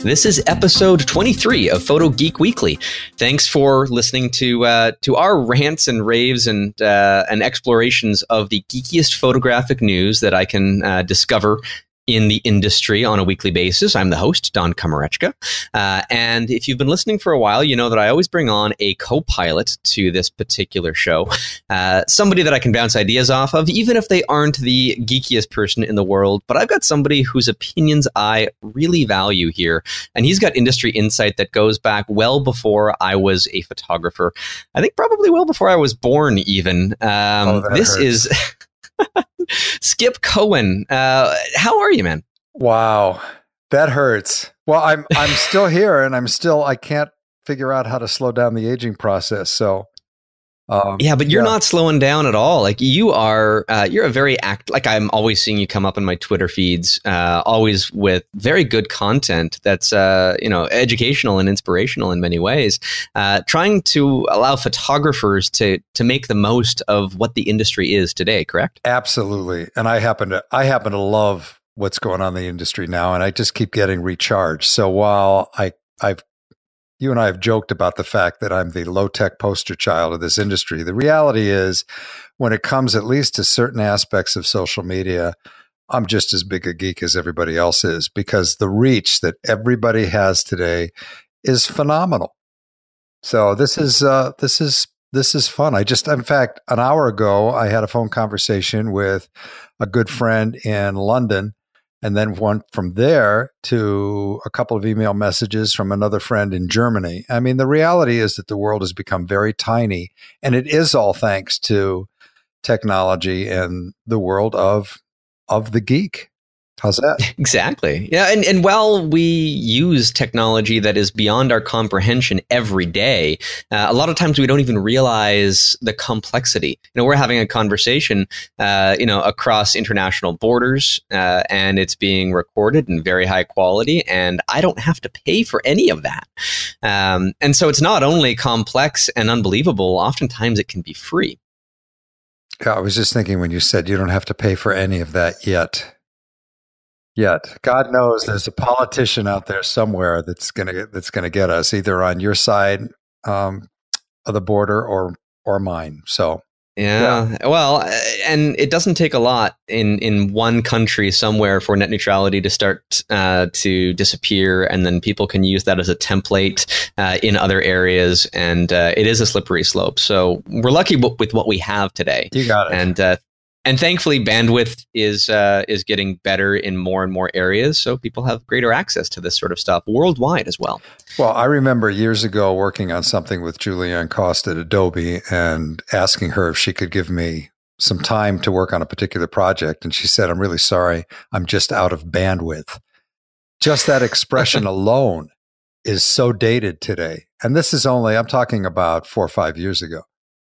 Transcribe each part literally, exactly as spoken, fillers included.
This is episode twenty-three of Photo Geek Weekly. Thanks for listening to uh, to our rants and raves and uh, and explorations of the geekiest photographic news that I can uh, discover in the industry on a weekly basis. I'm the host, Don Komarechka. Uh, and if you've been listening for a while, you know that I always bring on a co-pilot to this particular show. Uh, somebody that I can bounce ideas off of, even if they aren't the geekiest person in the world. But I've got somebody whose opinions I really value here. And he's got industry insight that goes back well before I was a photographer. I think probably well before I was born even. Um, oh, this hurts. is... Skip Cohen, uh, how are you, man? Wow, that hurts. Well, I'm I'm still here, and I'm still I can't figure out how to slow down the aging process. So, um, yeah, but you're yeah. not slowing down at all. Like you are, uh, you're a very act. Like I'm always seeing you come up in my Twitter feeds, uh, always with very good content that's uh, you know educational and inspirational in many ways. Uh, trying to allow photographers to to make the most of what the industry is today. Correct? Absolutely, and I happen to I happen to love what's going on in the industry now, and I just keep getting recharged. So while I I've you and I have joked about the fact that I'm the low-tech poster child of this industry. The reality is, when it comes at least to certain aspects of social media, I'm just as big a geek as everybody else is, because the reach that everybody has today is phenomenal. So this is uh, this is this is fun. I just, in fact, an hour ago, I had a phone conversation with a good friend in London. And then went from there to a couple of email messages from another friend in Germany. I mean, the reality is that the world has become very tiny, and it is all thanks to technology and the world of of the geek. How's that? Exactly. Yeah. And, and while we use technology that is beyond our comprehension every day, uh, a lot of times we don't even realize the complexity. You know, we're having a conversation, uh, you know, across international borders, uh, and it's being recorded in very high quality, and I don't have to pay for any of that. Um, and so it's not only complex and unbelievable, oftentimes it can be free. Yeah, I was just thinking when you said you don't have to pay for any of that yet. Yet, God knows there's a politician out there somewhere that's gonna that's gonna get us either on your side um, of the border or or mine. So, yeah. yeah, well, and it doesn't take a lot in in one country somewhere for net neutrality to start uh, to disappear, and then people can use that as a template uh, in other areas, and uh, it is a slippery slope. So we're lucky w- with what we have today. You got it, and. Uh, And thankfully, bandwidth is uh, is getting better in more and more areas, so people have greater access to this sort of stuff worldwide as well. Well, I remember years ago working on something with Julianne Cost at Adobe and asking her if she could give me some time to work on a particular project. And she said, "I'm really sorry, I'm just out of bandwidth." Just that expression alone is so dated today. And this is only, I'm talking about four or five years ago.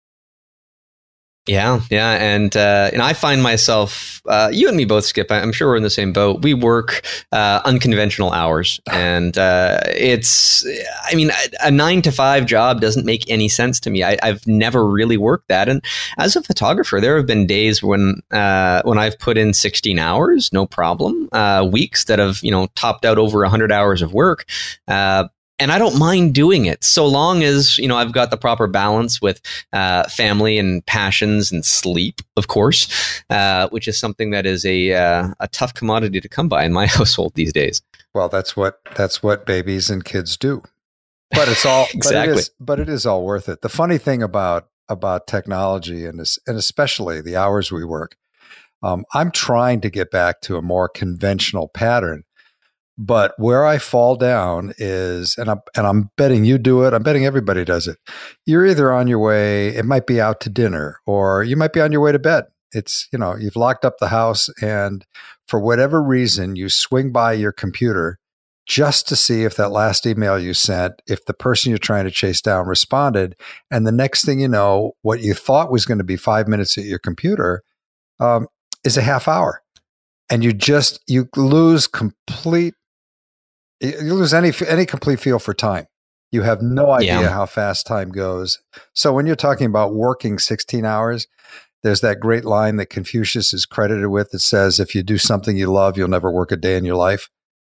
Yeah, yeah, and uh, and I find myself, uh, you and me both, Skip. I'm sure we're in the same boat. We work uh, unconventional hours, and uh, it's, I mean, a nine to five job doesn't make any sense to me. I, I've never really worked that, and as a photographer, there have been days when uh, when I've put in sixteen hours, no problem. Uh, weeks that have you know topped out over one hundred hours of work. Uh, And I don't mind doing it so long as, you know, I've got the proper balance with uh, family and passions and sleep, of course, uh, which is something that is a uh, a tough commodity to come by in my household these days. Well, that's what that's what babies and kids do. But it's all exactly. But it is, but it is all worth it. The funny thing about about technology and this, and especially the hours we work, um, I'm trying to get back to a more conventional pattern. But where I fall down is, and I'm, and I'm betting you do it, I'm betting everybody does it. You're either on your way, it might be out to dinner, or you might be on your way to bed. It's, you know, you've locked up the house, and for whatever reason, you swing by your computer just to see if that last email you sent, if the person you're trying to chase down responded. And the next thing you know, what you thought was going to be five minutes at your computer um, is a half hour. And you just, you lose complete You lose any any complete feel for time. You have no idea yeah. how fast time goes. So when you're talking about working sixteen hours, there's that great line that Confucius is credited with that says, if you do something you love, you'll never work a day in your life.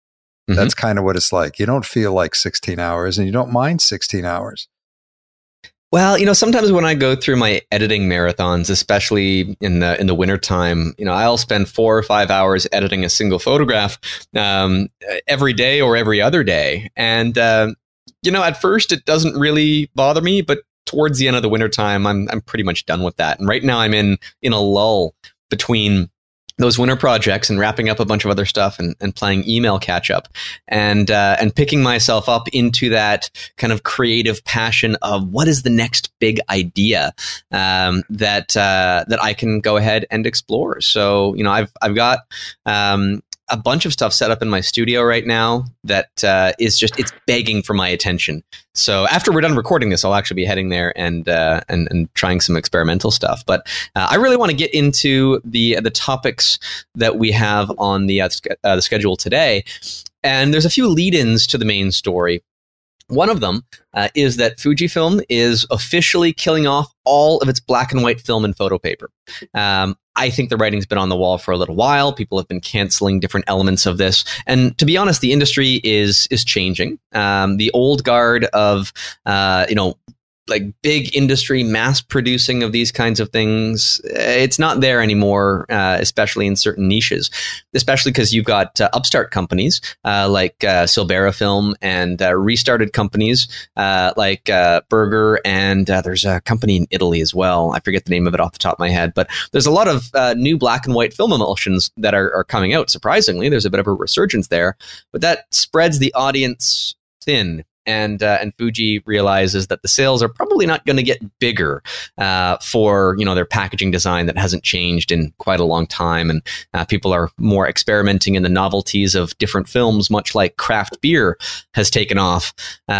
Mm-hmm. That's kind of what it's like. You don't feel like sixteen hours and you don't mind sixteen hours. Well, you know, sometimes when I go through my editing marathons, especially in the in the wintertime, you know, I'll spend four or five hours editing a single photograph um, every day or every other day. And, uh, you know, at first it doesn't really bother me, but towards the end of the wintertime, I'm I'm pretty much done with that. And right now I'm in in a lull between those winter projects and wrapping up a bunch of other stuff and, and playing email catch up and uh, and picking myself up into that kind of creative passion of what is the next big idea um, that uh, that I can go ahead and explore. So, you know, I've I've got um, a bunch of stuff set up in my studio right now that uh, is just, it's begging for my attention. So after we're done recording this, I'll actually be heading there and uh, and, and trying some experimental stuff. But uh, I really want to get into the the topics that we have on the uh, uh, the schedule today. And there's a few lead-ins to the main story. One of them uh, is that Fujifilm is officially killing off all of its black and white film and photo paper. Um, I think the writing's been on the wall for a little while. People have been canceling different elements of this. And to be honest, the industry is is changing. Um, the old guard of, uh, you know, like big industry mass producing of these kinds of things, it's not there anymore, uh, especially in certain niches, especially because you've got uh, upstart companies uh, like uh, Silvera Film and uh, restarted companies uh, like uh, Burger, and uh, there's a company in Italy as well. I forget the name of it off the top of my head, but there's a lot of uh, new black and white film emulsions that are, are coming out. Surprisingly, there's a bit of a resurgence there, but that spreads the audience thin. And uh, and Fuji realizes that the sales are probably not going to get bigger uh, for, you know, their packaging design that hasn't changed in quite a long time, and uh, people are more experimenting in the novelties of different films, much like craft beer has taken off.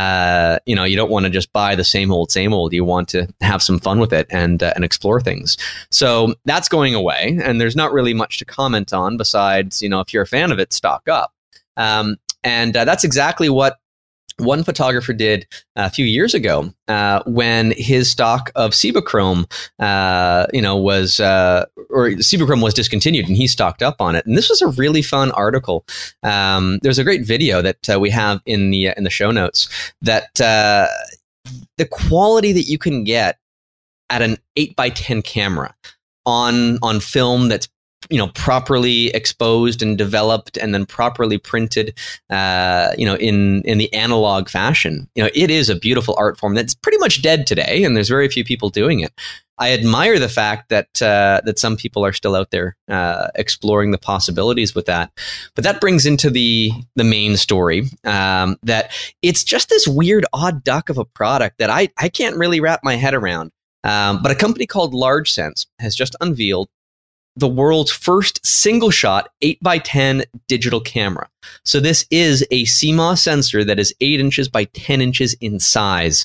Uh, you know, you don't want to just buy the same old, same old. You want to have some fun with it and uh, and explore things. So that's going away, and there's not really much to comment on besides, you know, if you're a fan of it, stock up. Um, and uh, that's exactly what one photographer did a few years ago uh, when his stock of Cibachrome, uh, you know, was uh, or Cibachrome was discontinued, and he stocked up on it. And this was a really fun article. Um, there's a great video that uh, we have in the uh, in the show notes that uh, the quality that you can get at an eight by ten camera on on film that's, you know, properly exposed and developed and then properly printed, uh, you know, in, in the analog fashion. You know, it is a beautiful art form that's pretty much dead today, and there's very few people doing it. I admire the fact that uh, that some people are still out there uh, exploring the possibilities with that. But that brings into the the main story, um, that it's just this weird, odd duck of a product that I, I can't really wrap my head around. Um, but a company called Large Sense has just unveiled the world's first single-shot eight by ten digital camera. So this is a C M O S sensor that is eight inches by ten inches in size.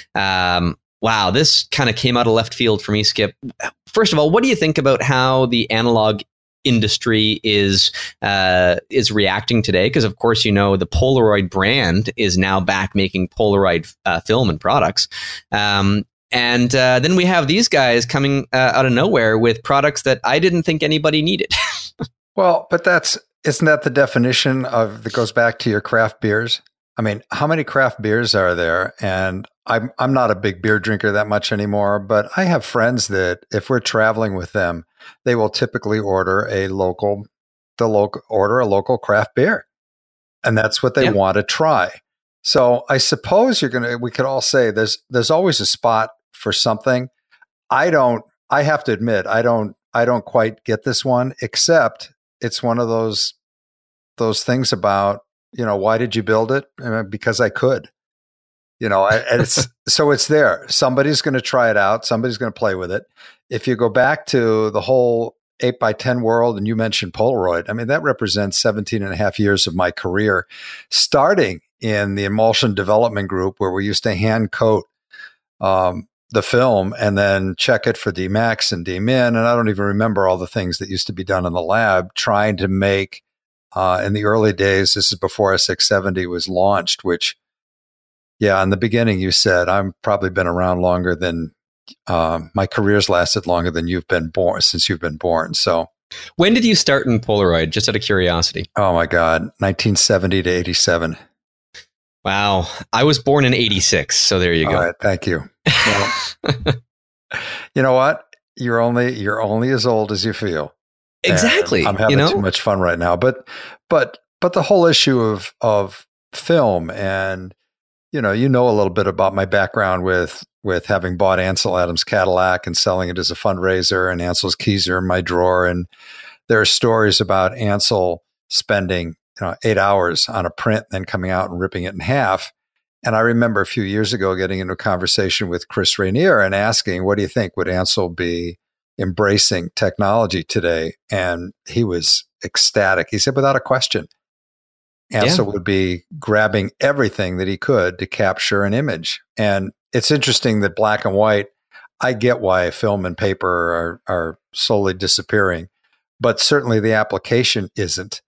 Um, wow, this kind of came out of left field for me, Skip. First of all, what do you think about how the analog industry is uh, is reacting today? Because, of course, you know, the Polaroid brand is now back making Polaroid uh, film and products. Um, And uh, then we have these guys coming uh, out of nowhere with products that I didn't think anybody needed. Well, but that's, isn't that the definition of, that goes back to your craft beers? I mean, how many craft beers are there? And I'm, I'm not a big beer drinker that much anymore, but I have friends that if we're traveling with them, they will typically order a local, the local, order a local craft beer. And that's what they yeah. want to try. So I suppose you're going to, we could all say there's, there's always a spot for something. I don't, I have to admit, I don't, I don't quite get this one, except it's one of those, those things about, you know, why did you build it? I mean, because I could, you know, and it's, so it's there. Somebody's going to try it out. Somebody's going to play with it. If you go back to the whole eight by ten world, and you mentioned Polaroid, I mean, that represents seventeen and a half years of my career, starting in the emulsion development group where we used to hand coat um, the film and then check it for D max and D min. And I don't even remember all the things that used to be done in the lab, trying to make, uh, in the early days, this is before S six seventy was launched, which, yeah, in the beginning you said, I've probably been around longer than, uh, my career's lasted longer than you've been born, since you've been born. So When did you start in Polaroid? Just out of curiosity. Oh my God, nineteen seventy to eighty-seven. Wow, I was born in eighty-six, so there you go. All right, thank you. Well, you know what? You're only you're only as old as you feel. Exactly. And I'm having you know? too much fun right now, but but but the whole issue of of film, and you know, you know a little bit about my background with with having bought Ansel Adams Cadillac and selling it as a fundraiser, and Ansel's keys are in my drawer, and there are stories about Ansel spending you know eight hours on a print, and then coming out and ripping it in half. And I remember a few years ago getting into a conversation with Chris Rainier and asking, what do you think? Would Ansel be embracing technology today? And he was ecstatic. He said, without a question, Ansel yeah. would be grabbing everything that he could to capture an image. And it's interesting that black and white, I get why film and paper are, are slowly disappearing, but certainly the application isn't.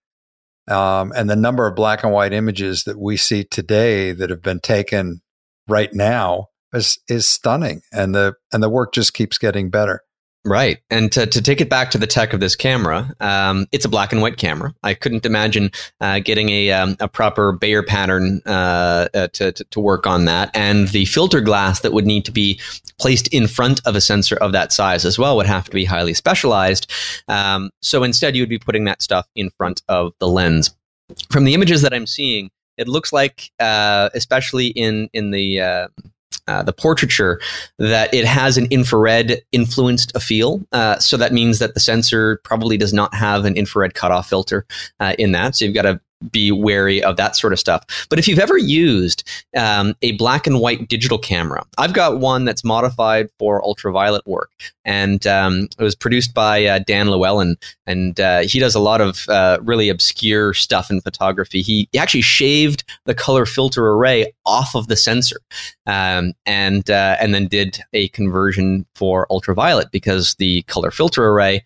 Um, and the number of black and white images that we see today that have been taken right now is is stunning, and the and the work just keeps getting better. Right. And to, to take it back to the tech of this camera, um, it's a black and white camera. I couldn't imagine uh, getting a um, a proper Bayer pattern uh, uh, to, to to work on that, and the filter glass that would need to be placed in front of a sensor of that size as well would have to be highly specialized. Um, so instead, you would be putting that stuff in front of the lens. From the images that I'm seeing, it looks like, uh, especially in in the uh, uh, the portraiture, that it has an infrared influenced a feel. Uh, so that means that the sensor probably does not have an infrared cutoff filter uh, in that. So you've got to be wary of that sort of stuff. But if you've ever used um, a black and white digital camera, I've got one that's modified for ultraviolet work, and um, it was produced by uh, Dan Llewellyn, and uh, he does a lot of uh, really obscure stuff in photography. He actually shaved the color filter array off of the sensor, um, and uh, and then did a conversion for ultraviolet, because the color filter array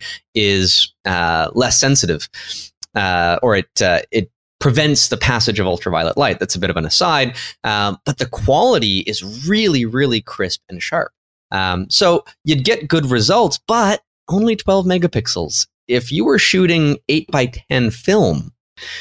is uh, less sensitive, uh, or it uh, it prevents the passage of ultraviolet light. That's a bit of an aside, um, but the quality is really, really crisp and sharp. Um, so you'd get good results, but only twelve megapixels. If you were shooting eight by ten film,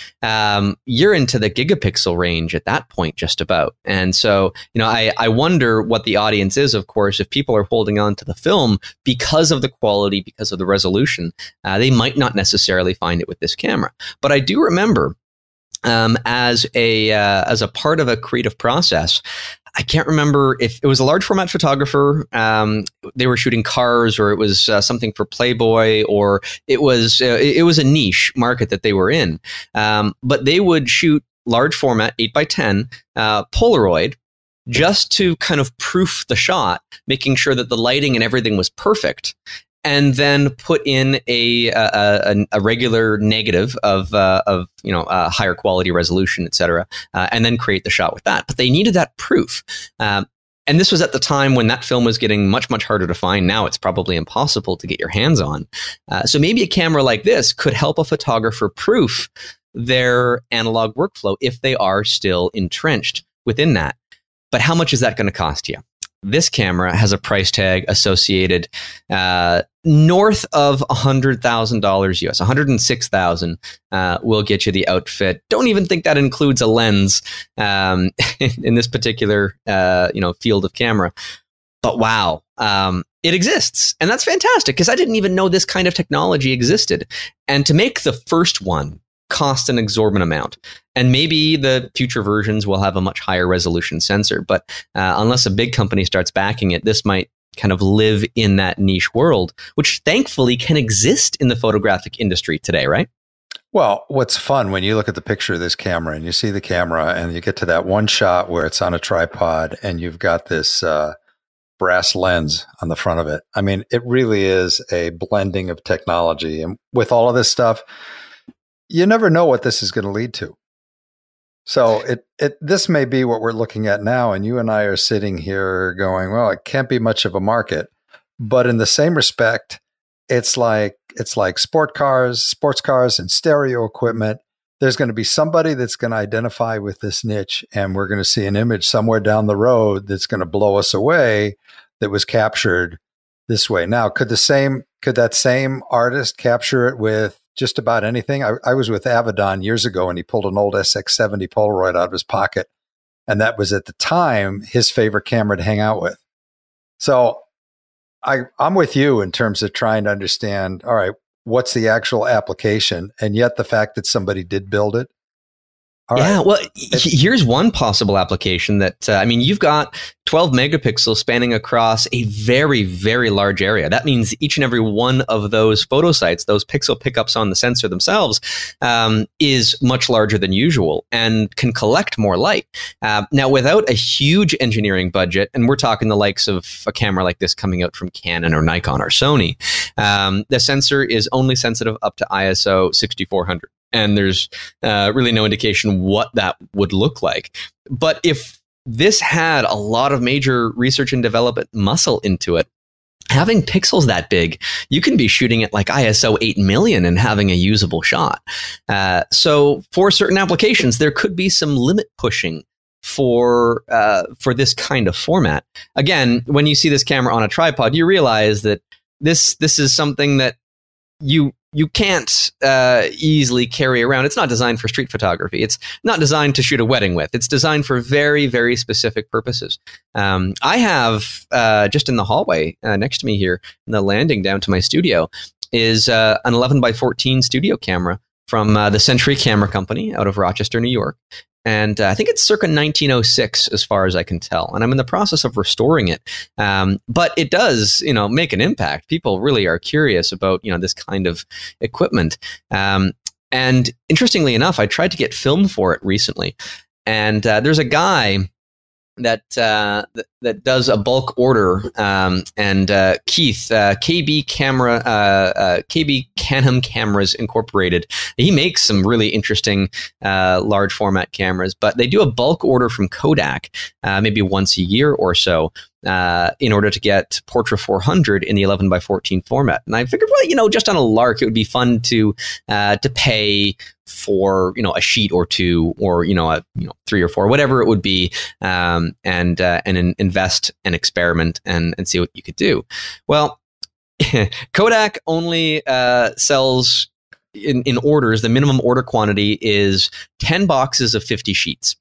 um, you're into the gigapixel range at that point, just about. And so, you know, I, I wonder what the audience is, of course, if people are holding on to the film because of the quality, because of the resolution, uh, they might not necessarily find it with this camera. But I do remember, Um, as a uh, as a part of a creative process, I can't remember if it was a large format photographer. Um, they were shooting cars, or it was uh, something for Playboy, or it was uh, it was a niche market that they were in. Um, but they would shoot large format eight by ten uh, Polaroid, just to kind of proof the shot, making sure that the lighting and everything was perfect, and then put in a a, a regular negative of uh, of you know uh, higher quality resolution, et cetera, uh, and then create the shot with that. But they needed that proof, um, and this was at the time when that film was getting much much harder to find. Now it's probably impossible to get your hands on. Uh, so maybe a camera like this could help a photographer proof their analog workflow if they are still entrenched within that. But how much is that going to cost you? This camera has a price tag associated uh, north of one hundred thousand dollars U S. one hundred six thousand dollars uh, will get you the outfit. Don't even think that includes a lens um, in this particular uh, you know field of camera. But wow, um, it exists. And that's fantastic, because I didn't even know this kind of technology existed. And to make the first one cost an exorbitant amount. And maybe the future versions will have a much higher resolution sensor. But uh, unless a big company starts backing it, this might kind of live in that niche world, which thankfully can exist in the photographic industry today, right? Well, what's fun when you look at the picture of this camera and you see the camera and you get to that one shot where it's on a tripod and you've got this uh, brass lens on the front of it. I mean, it really is a blending of technology. And with all of this stuff, you never know what this is going to lead to. So it, it this may be what we're looking at now, and you and I are sitting here going, well, it can't be much of a market. But in the same respect, it's like it's like sport cars, sports cars and stereo equipment. There's going to be somebody that's going to identify with this niche, and we're going to see an image somewhere down the road that's going to blow us away that was captured this way. Now, could the same could that same artist capture it with just about anything? I, I was with Avedon years ago, and he pulled an old S X seventy Polaroid out of his pocket, and that was at the time his favorite camera to hang out with. So I, I'm with you in terms of trying to understand, all right, what's the actual application? And yet the fact that somebody did build it. All yeah, right. well, here's one possible application that, uh, I mean, you've got twelve megapixels spanning across a very, very large area. That means each and every one of those photo sites, those pixel pickups on the sensor themselves, um, is much larger than usual and can collect more light. Uh, now, without a huge engineering budget, and we're talking the likes of a camera like this coming out from Canon or Nikon or Sony, um, the sensor is only sensitive up to I S O sixty-four hundred. And there's uh, really no indication what that would look like. But if this had a lot of major research and development muscle into it, having pixels that big, you can be shooting at like I S O eight million and having a usable shot. Uh, so for certain applications, there could be some limit pushing for uh, for this kind of format. Again, when you see this camera on a tripod, you realize that this this is something that you you can't uh, easily carry around. It's not designed for street photography. It's not designed to shoot a wedding with. It's designed for very, very specific purposes. Um, I have, uh, just in the hallway uh, next to me here, in the landing down to my studio, is uh, an eleven by fourteen studio camera from uh, the Century Camera Company out of Rochester, New York. And uh, I think it's circa nineteen oh six, as far as I can tell. And I'm in the process of restoring it. Um, but it does, you know, make an impact. People really are curious about, you know, this kind of equipment. Um, and interestingly enough, I tried to get film for it recently. And uh, there's a guy that uh, that, that does a bulk order, um, and uh, Keith, uh, K B Camera, uh, uh, K B Canham Cameras Incorporated. He makes some really interesting uh, large format cameras, but they do a bulk order from Kodak, uh, maybe once a year or so, uh, in order to get Portra four hundred in the eleven by fourteen format. And I figured, well, you know, just on a lark, it would be fun to uh, to pay for, you know, a sheet or two, or, you know, a, you know, three or four, whatever it would be, um, and uh, and in, invest and experiment and and see what you could do. Well, Kodak only uh, sells in in orders. The minimum order quantity is ten boxes of fifty sheets.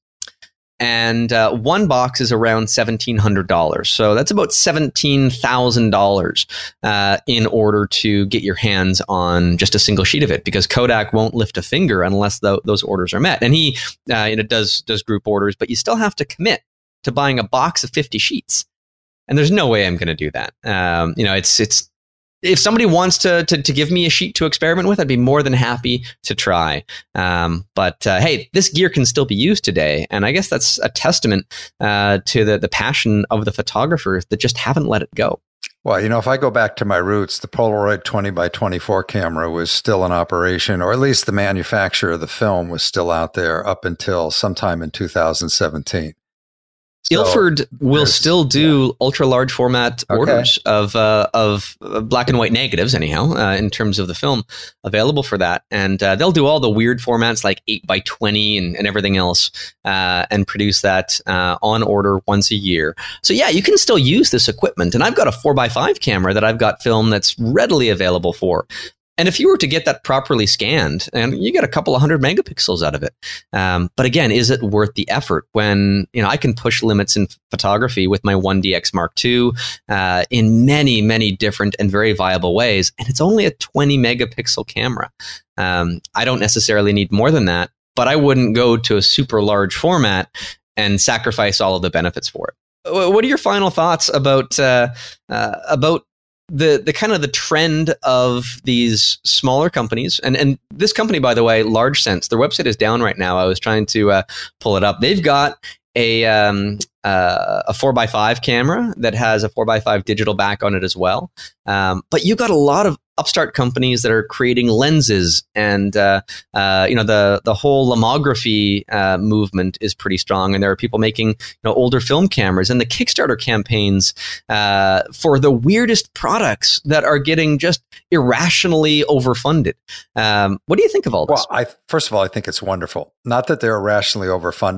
And uh, one box is around seventeen hundred dollars. So that's about seventeen thousand dollars uh, in order to get your hands on just a single sheet of it, because Kodak won't lift a finger unless th- those orders are met. And he uh, you know, does, does group orders, but you still have to commit to buying a box of fifty sheets. And there's no way I'm going to do that. Um, you know, it's it's if somebody wants to, to to give me a sheet to experiment with, I'd be more than happy to try. Um, but uh, hey, this gear can still be used today, and I guess that's a testament uh, to the the passion of the photographers that just haven't let it go. Well, you know, if I go back to my roots, the Polaroid twenty by twenty-four camera was still in operation, or at least the manufacturer of the film was still out there up until sometime in two thousand seventeen. So, Ilford will still do yeah. ultra large format okay. orders of uh, of black and white negatives, anyhow, uh, in terms of the film available for that. And uh, they'll do all the weird formats like eight by twenty and, and everything else, uh, and produce that uh, on order once a year. So yeah, you can still use this equipment. And I've got a four by five camera that I've got film that's readily available for. And if you were to get that properly scanned, and you get a couple of hundred megapixels out of it. Um, but again, is it worth the effort when, you know, I can push limits in photography with my one D X Mark two uh, in many, many different and very viable ways. And it's only a twenty megapixel camera. Um, I don't necessarily need more than that, but I wouldn't go to a super large format and sacrifice all of the benefits for it. What are your final thoughts about uh, uh, about the the kind of the trend of these smaller companies, and and this company, by the way, Large Sense, their website is down right now. I was trying to uh, pull it up. They've got a um, uh, a four by five camera that has a four by five digital back on it as well. Um, but you've got a lot of upstart companies that are creating lenses, and uh, uh, you know the the whole lomography uh, movement is pretty strong. And there are people making, you know, older film cameras, and the Kickstarter campaigns uh, for the weirdest products that are getting just irrationally overfunded. Um, what do you think of all this? Well, I, first of all, I think it's wonderful. Not that they're irrationally overfunded,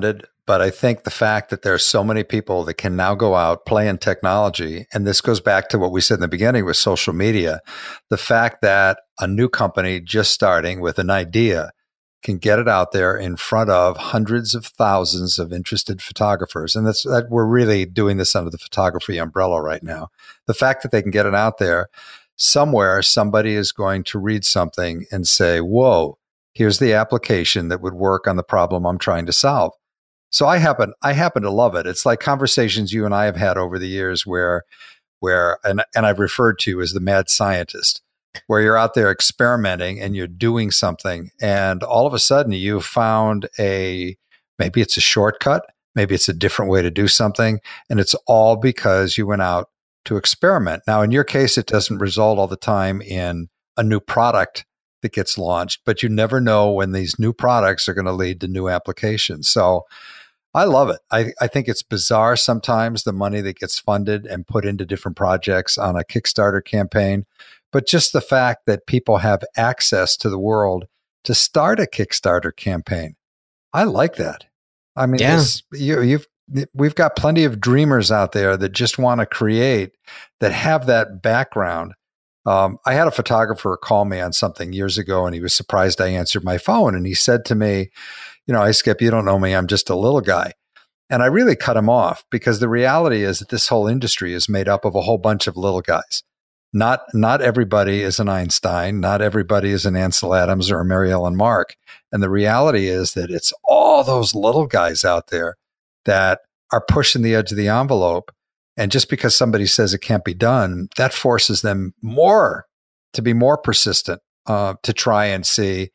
But I think the fact that there are so many people that can now go out, play in technology, and this goes back to what we said in the beginning with social media, the fact that a new company just starting with an idea can get it out there in front of hundreds of thousands of interested photographers. And that's that we're really doing this under the photography umbrella right now. The fact that they can get it out there, somewhere somebody is going to read something and say, whoa, here's the application that would work on the problem I'm trying to solve. So I happen I happen to love it. It's like conversations you and I have had over the years where where and, and I've referred to as the mad scientist, where you're out there experimenting and you're doing something, and all of a sudden you found a, maybe it's a shortcut, maybe it's a different way to do something, and it's all because you went out to experiment. Now, in your case, it doesn't result all the time in a new product that gets launched, but you never know when these new products are going to lead to new applications. So I love it. I, I think it's bizarre sometimes, the money that gets funded and put into different projects on a Kickstarter campaign. But just the fact that people have access to the world to start a Kickstarter campaign, I like that. I mean, yeah. this, you, you've we've got plenty of dreamers out there that just want to create, that have that background. Um, I had a photographer call me on something years ago, and he was surprised I answered my phone. And he said to me, you know, "Hey, Skip, you don't know me. I'm just a little guy." And I really cut him off, because the reality is that this whole industry is made up of a whole bunch of little guys. Not not everybody is an Einstein. Not everybody is an Ansel Adams or a Mary Ellen Mark. And the reality is that it's all those little guys out there that are pushing the edge of the envelope. And just because somebody says it can't be done, that forces them more to be more persistent, uh, to try and see,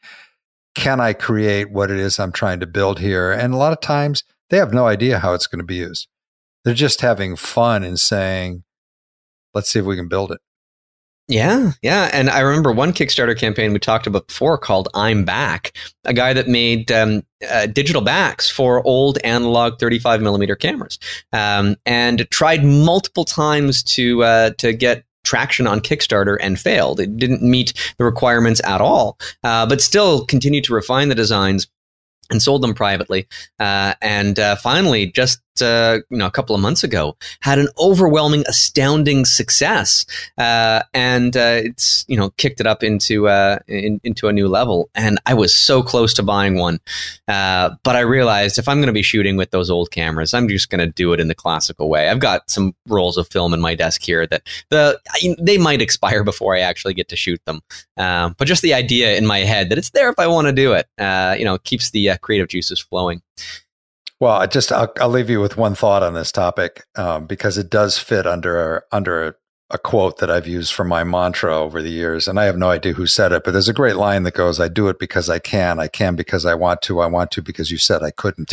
can I create what it is I'm trying to build here? And a lot of times they have no idea how it's going to be used. They're just having fun and saying, let's see if we can build it. Yeah, yeah. And I remember one Kickstarter campaign we talked about before called I'm Back, a guy that made um, uh, digital backs for old analog thirty-five millimeter cameras, um, and tried multiple times to uh, to get traction on Kickstarter and failed. It didn't meet the requirements at all, uh, but still continued to refine the designs and sold them privately. Uh, and uh, finally, just uh, you know, a couple of months ago, had an overwhelming, astounding success, uh, and uh, it's you know kicked it up into uh, in, into a new level. And I was so close to buying one, uh, but I realized if I'm going to be shooting with those old cameras, I'm just going to do it in the classical way. I've got some rolls of film in my desk here that the they might expire before I actually get to shoot them. Um, but just the idea in my head that it's there if I want to do it, uh, you know, keeps the uh, creative juices flowing. Well, I just I'll, I'll leave you with one thought on this topic, um, because it does fit under under a, a quote that I've used for my mantra over the years, and I have no idea who said it, but there's a great line that goes, "I do it because I can, I can because I want to, I want to because you said I couldn't,"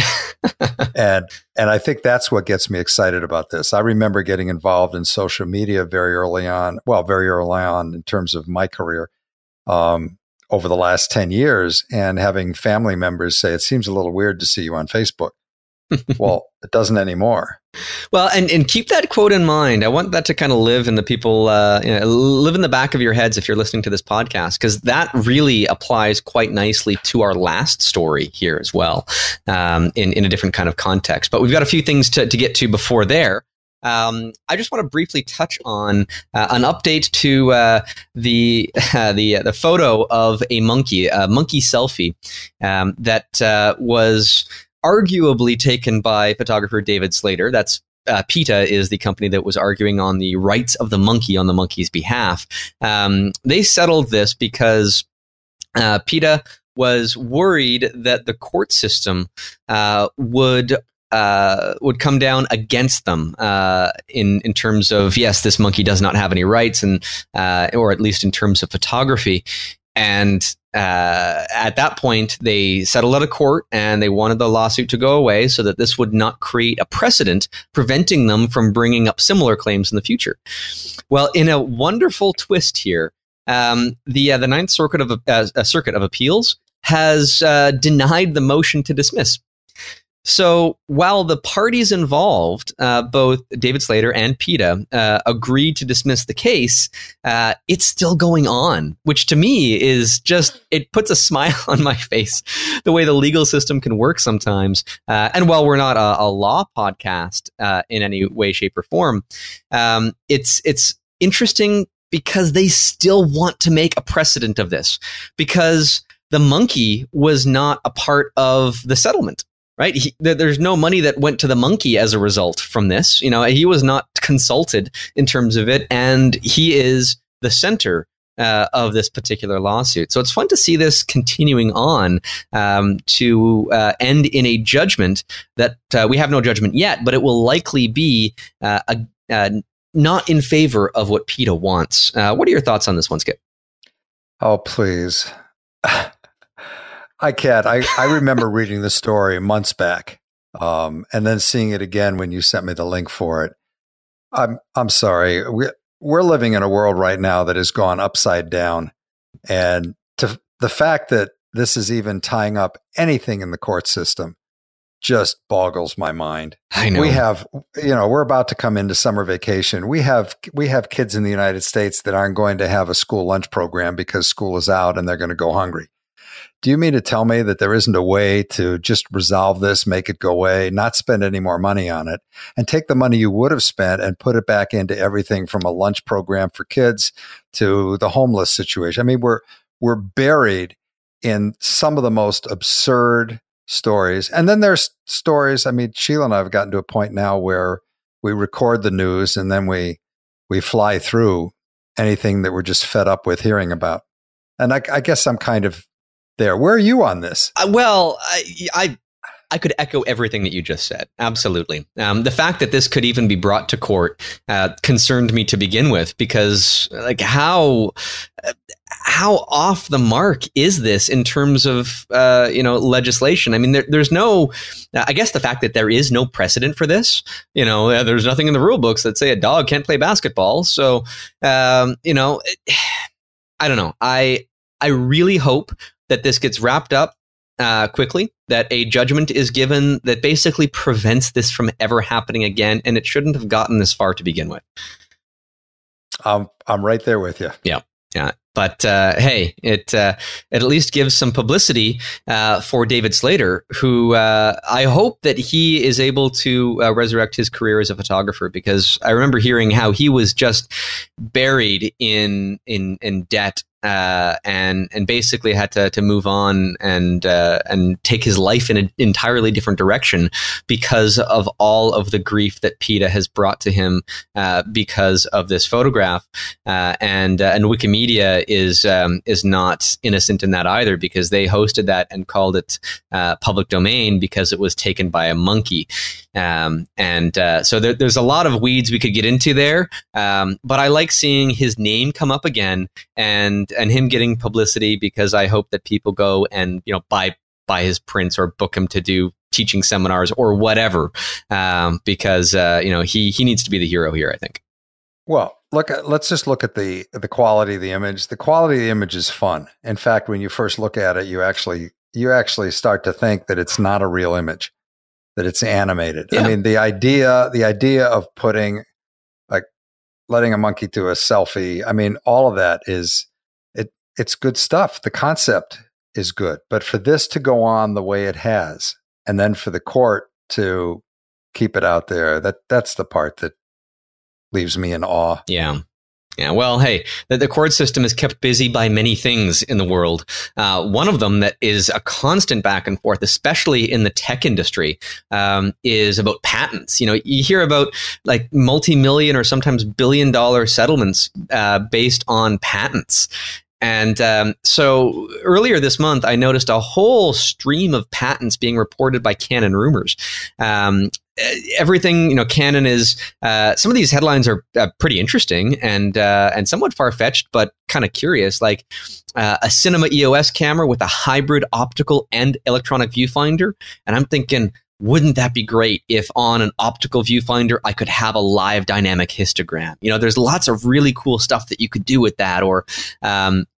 and and I think that's what gets me excited about this. I remember getting involved in social media very early on, well, very early on in terms of my career. Um, over the last ten years, and having family members say, it seems a little weird to see you on Facebook. Well, it doesn't anymore. Well, and, and keep that quote in mind. I want that to kind of live in the people, uh, you know, live in the back of your heads if you're listening to this podcast, because that really applies quite nicely to our last story here as well, um, in, in a different kind of context. But we've got a few things to, to get to before there. Um, I just want to briefly touch on uh, an update to uh, the uh, the uh, the photo of a monkey, a monkey selfie um, that uh, was arguably taken by photographer David Slater. That's uh, PETA is the company that was arguing on the rights of the monkey on the monkey's behalf. Um, they settled this because uh, PETA was worried that the court system uh, would. Uh, would come down against them uh, in in terms of, yes, this monkey does not have any rights, and uh, or at least in terms of photography. And uh, at that point, they settled out of court, and they wanted the lawsuit to go away so that this would not create a precedent preventing them from bringing up similar claims in the future. Well, in a wonderful twist here, um, the uh, the Ninth Circuit of uh, Circuit of Appeals has uh, denied the motion to dismiss. So while the parties involved, uh, both David Slater and PETA, uh, agreed to dismiss the case, uh, it's still going on, which to me is just, it puts a smile on my face, the way the legal system can work sometimes. Uh, and while we're not a, a law podcast uh, in any way, shape, or form, um, it's it's interesting because they still want to make a precedent of this, because the monkey was not a part of the settlement, right? He, there's no money that went to the monkey as a result from this. You know, he was not consulted in terms of it, and he is the center uh, of this particular lawsuit. So it's fun to see this continuing on um, to uh, end in a judgment that uh, we have no judgment yet, but it will likely be uh, a, uh, not in favor of what PETA wants. Uh, what are your thoughts on this one, Skip? Oh, please. I can't. I, I remember reading the story months back, um, and then seeing it again when you sent me the link for it. I'm I'm sorry. We we're living in a world right now that has gone upside down, and to the fact that this is even tying up anything in the court system just boggles my mind. I know. We have, you know, we're about to come into summer vacation. We have we have kids in the United States that aren't going to have a school lunch program because school is out and they're going to go hungry. Do you mean to tell me that there isn't a way to just resolve this, make it go away, not spend any more money on it, and take the money you would have spent and put it back into everything from a lunch program for kids to the homeless situation? I mean, we're we're buried in some of the most absurd stories. And then there's stories, I mean, Sheila and I have gotten to a point now where we record the news and then we we fly through anything that we're just fed up with hearing about. And I, I guess I'm kind of there. Where are you on this? Uh, well, I, I I could echo everything that you just said. Absolutely. Um, the fact that this could even be brought to court uh, concerned me to begin with, because like how how off the mark is this in terms of uh, you know legislation? I mean, there, there's no. I guess the fact that there is no precedent for this. You know, uh, there's nothing in the rule books that say a dog can't play basketball. So um, you know, I don't know. I I really hope that this gets wrapped up uh, quickly, that a judgment is given that basically prevents this from ever happening again, and it shouldn't have gotten this far to begin with. Um, I'm right there with you. Yeah, yeah. But uh, hey, it uh, it at least gives some publicity uh, for David Slater, who uh, I hope that he is able to uh, resurrect his career as a photographer, because I remember hearing how he was just buried in in in debt. Uh, and and basically had to to move on and uh, and take his life in an entirely different direction because of all of the grief that PETA has brought to him uh, because of this photograph. Uh, and uh, and Wikimedia is um, is not innocent in that either, because they hosted that and called it uh, public domain because it was taken by a monkey. Um, and uh, so there, there's a lot of weeds we could get into there. Um, but I like seeing his name come up again and and him getting publicity, because I hope that people go and, you know, buy buy his prints or book him to do teaching seminars or whatever, um, because uh, you know he he needs to be the hero here, I think. Well, look at, let's just look at the the quality of the image. The quality of the image is fun. In fact, when you first look at it, you actually you actually start to think that it's not a real image, that it's animated. Yeah. I mean, the idea the idea of putting like letting a monkey do a selfie, I mean, all of that is it it's good stuff. The concept is good. But for this to go on the way it has, and then for the court to keep it out there, that that's the part that leaves me in awe. Yeah. Yeah, well, hey, the, the court system is kept busy by many things in the world. Uh, one of them that is a constant back and forth, especially in the tech industry, um, is about patents. You know, you hear about like multi-million or sometimes billion dollar settlements uh, based on patents. And um, so earlier this month, I noticed a whole stream of patents being reported by Canon Rumors. Um, everything, you know, Canon is, uh, some of these headlines are uh, pretty interesting and uh, and somewhat far-fetched, but kind of curious, like uh, a Cinema E O S camera with a hybrid optical and electronic viewfinder. And I'm thinking, wouldn't that be great if on an optical viewfinder, I could have a live dynamic histogram? You know, there's lots of really cool stuff that you could do with that. Or, um,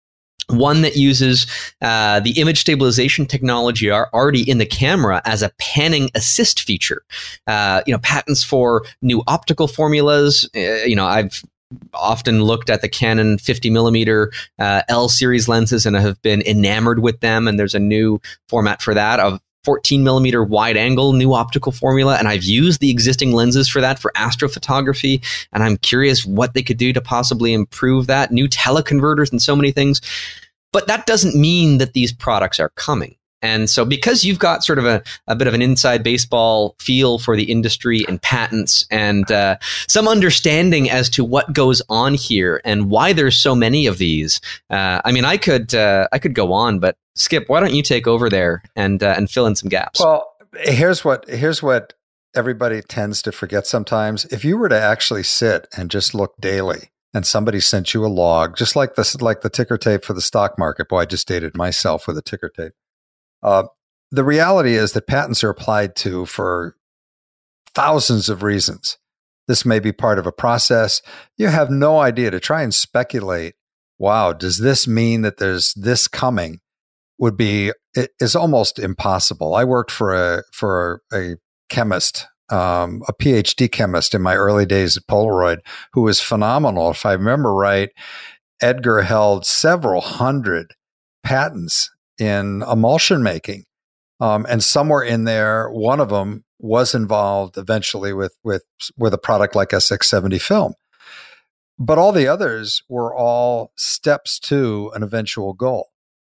one that uses uh, the image stabilization technology are already in the camera as a panning assist feature. Uh, you know, patents for new optical formulas. Uh, you know, I've often looked at the Canon fifty millimeter uh, L series lenses and have been enamored with them. And there's a new format for that of fourteen millimeter wide angle, new optical formula. And I've used the existing lenses for that for astrophotography. And I'm curious what they could do to possibly improve that. New teleconverters and so many things. But that doesn't mean that these products are coming. And so because you've got sort of a, a bit of an inside baseball feel for the industry and patents and uh, some understanding as to what goes on here and why there's so many of these, uh, I mean, I could uh, I could go on, but Skip, why don't you take over there and uh, and fill in some gaps? Well, here's what here's what everybody tends to forget sometimes. If you were to actually sit and just look daily, and somebody sent you a log, just like this, like the ticker tape for the stock market. Boy, I just dated myself with a ticker tape. Uh, the reality is that patents are applied to for thousands of reasons. This may be part of a process. You have no idea. To try and speculate, wow, does this mean that there's this coming, would be, it is almost impossible. I worked for a, for a chemist, um, a PhD chemist in my early days at Polaroid, who was phenomenal. If I remember right, Edgar held several hundred patents in emulsion making. Um, and somewhere in there, one of them was involved eventually with, with, with a product like S X seventy film. But all the others were all steps to an eventual goal.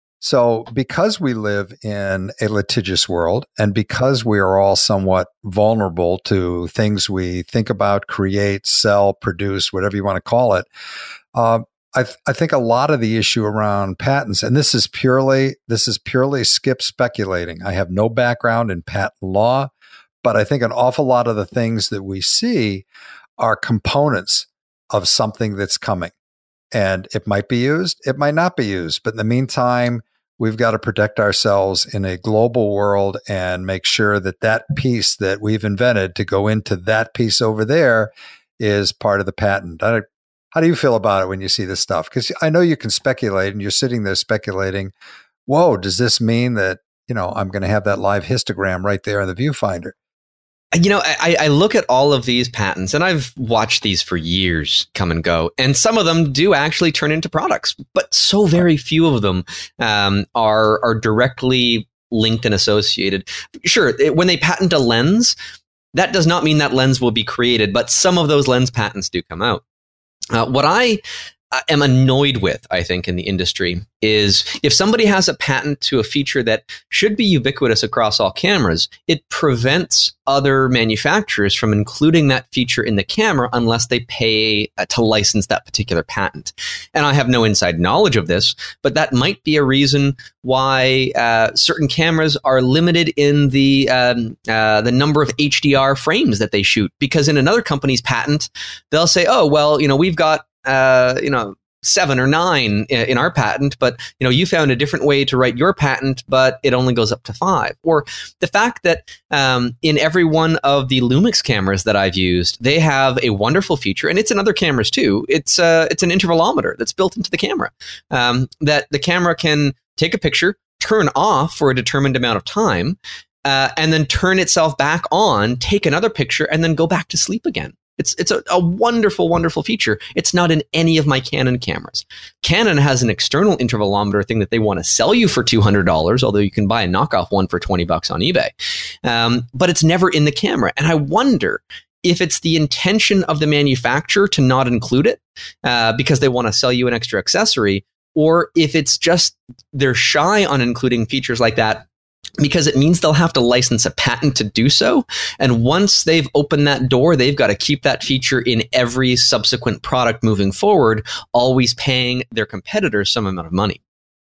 So because we live in a litigious world and because we are all somewhat vulnerable to things we think about, create, sell, produce, whatever you want to call it, uh, I, th- I think a lot of the issue around patents, and this is purely this is purely Skip speculating. I have no background in patent law, but I think an awful lot of the things that we see are components of something that's coming. And it might be used, it might not be used. But in the meantime, we've got to protect ourselves in a global world and make sure that that piece that we've invented to go into that piece over there is part of the patent. I, How do you feel about it when you see this stuff? Because I know you can speculate and you're sitting there speculating, whoa, does this mean that, you know, I'm going to have that live histogram right there in the viewfinder? You know, I, I look at all of these patents and I've watched these for years come and go. And some of them do actually turn into products, but so very few of them um, are, are directly linked and associated. Sure, when they patent a lens, that does not mean that lens will be created, but some of those lens patents do come out. Uh, what I uh, am annoyed with, I think, in the industry is if somebody has a patent to a feature that should be ubiquitous across all cameras, it prevents other manufacturers from including that feature in the camera unless they pay uh, to license that particular patent. And I have no inside knowledge of this, but that might be a reason why uh, certain cameras are limited in the um, uh, the number of H D R frames that they shoot. Because in another company's patent, they'll say, "Oh, well, you know, we've got uh, you know." seven or nine in our patent, but you know, you found a different way to write your patent, but it only goes up to five." Or the fact that um, in every one of the Lumix cameras that I've used, they have a wonderful feature, and it's in other cameras too. It's uh, it's an intervalometer that's built into the camera, um, that the camera can take a picture, turn off for a determined amount of time, uh, and then turn itself back on, take another picture, and then go back to sleep again. It's it's a, a wonderful, wonderful feature. It's not in any of my Canon cameras. Canon has an external intervalometer thing that they want to sell you for two hundred dollars, although you can buy a knockoff one for twenty bucks on eBay. Um, but it's never in the camera. And I wonder if it's the intention of the manufacturer to not include it uh, because they want to sell you an extra accessory, or if it's just they're shy on including features like that because it means they'll have to license a patent to do so. And once they've opened that door, they've got to keep that feature in every subsequent product moving forward, always paying their competitors some amount of money.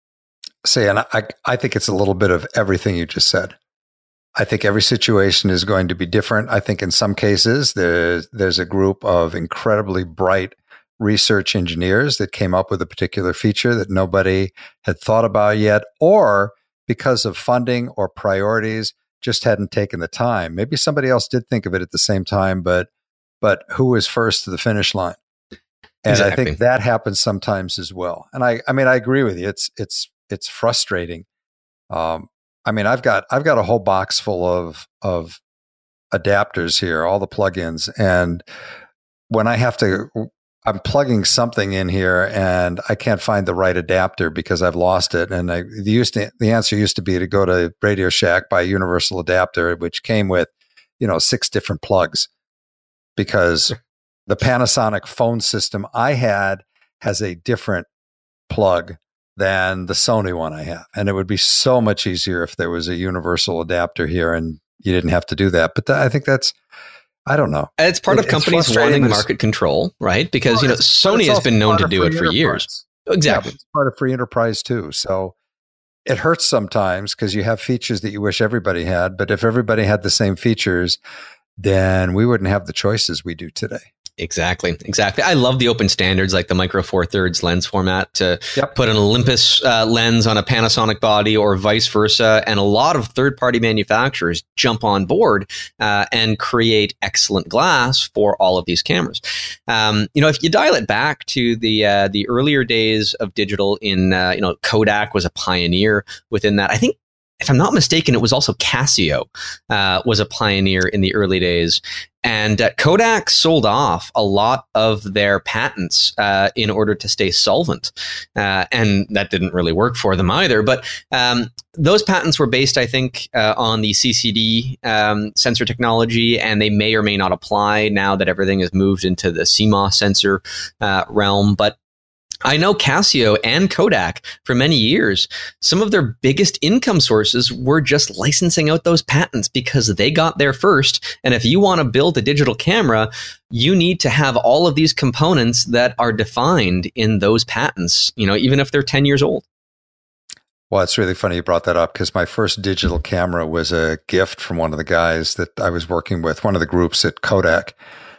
See, and I, I think it's a little bit of everything you just said. I think every situation is going to be different. I think in some cases, there's, there's a group of incredibly bright research engineers that came up with a particular feature that nobody had thought about yet, or because of funding or priorities, just hadn't taken the time. Maybe somebody else did think of it at the same time, but but who was first to the finish line? And exactly. I think that happens sometimes as well. And I, I mean, I agree with you. It's, it's, it's frustrating. Um, I mean, I've got, I've got a whole box full of, of adapters here, all the plugins. And when I have to, I'm plugging something in here and I can't find the right adapter because I've lost it. And I, the, used to, the answer used to be to go to Radio Shack, buy a universal adapter, which came with, you know, six different plugs, because the Panasonic phone system I had has a different plug than the Sony one I have. And it would be so much easier if there was a universal adapter here and you didn't have to do that. But th- I think that's, I don't know. It's part it, of companies wanting market control, right? Because, well, you know, Sony has been known to do it for enterprise. years. Exactly. Yeah, it's part of free enterprise too. So it hurts sometimes because you have features that you wish everybody had. But if everybody had the same features, then we wouldn't have the choices we do today. Exactly. Exactly. I love the open standards like the Micro Four Thirds lens format to yep. put an Olympus uh, lens on a Panasonic body or vice versa. And a lot of third party manufacturers jump on board uh, and create excellent glass for all of these cameras. Um, you know, if you dial it back to the uh, the earlier days of digital in, uh, you know, Kodak was a pioneer within that. I think, if I'm not mistaken, it was also Casio uh, was a pioneer in the early days. And uh, Kodak sold off a lot of their patents uh, in order to stay solvent. Uh, and that didn't really work for them either. But um, those patents were based, I think, uh, on the C C D um, sensor technology, and they may or may not apply now that everything has moved into the C M O S sensor uh, realm. But I know Casio and Kodak for many years, some of their biggest income sources were just licensing out those patents because they got there first. And if you want to build a digital camera, you need to have all of these components that are defined in those patents, you know, even if they're ten years old. Well, it's really funny you brought that up because my first digital camera was a gift from one of the guys that I was working with, one of the groups at Kodak.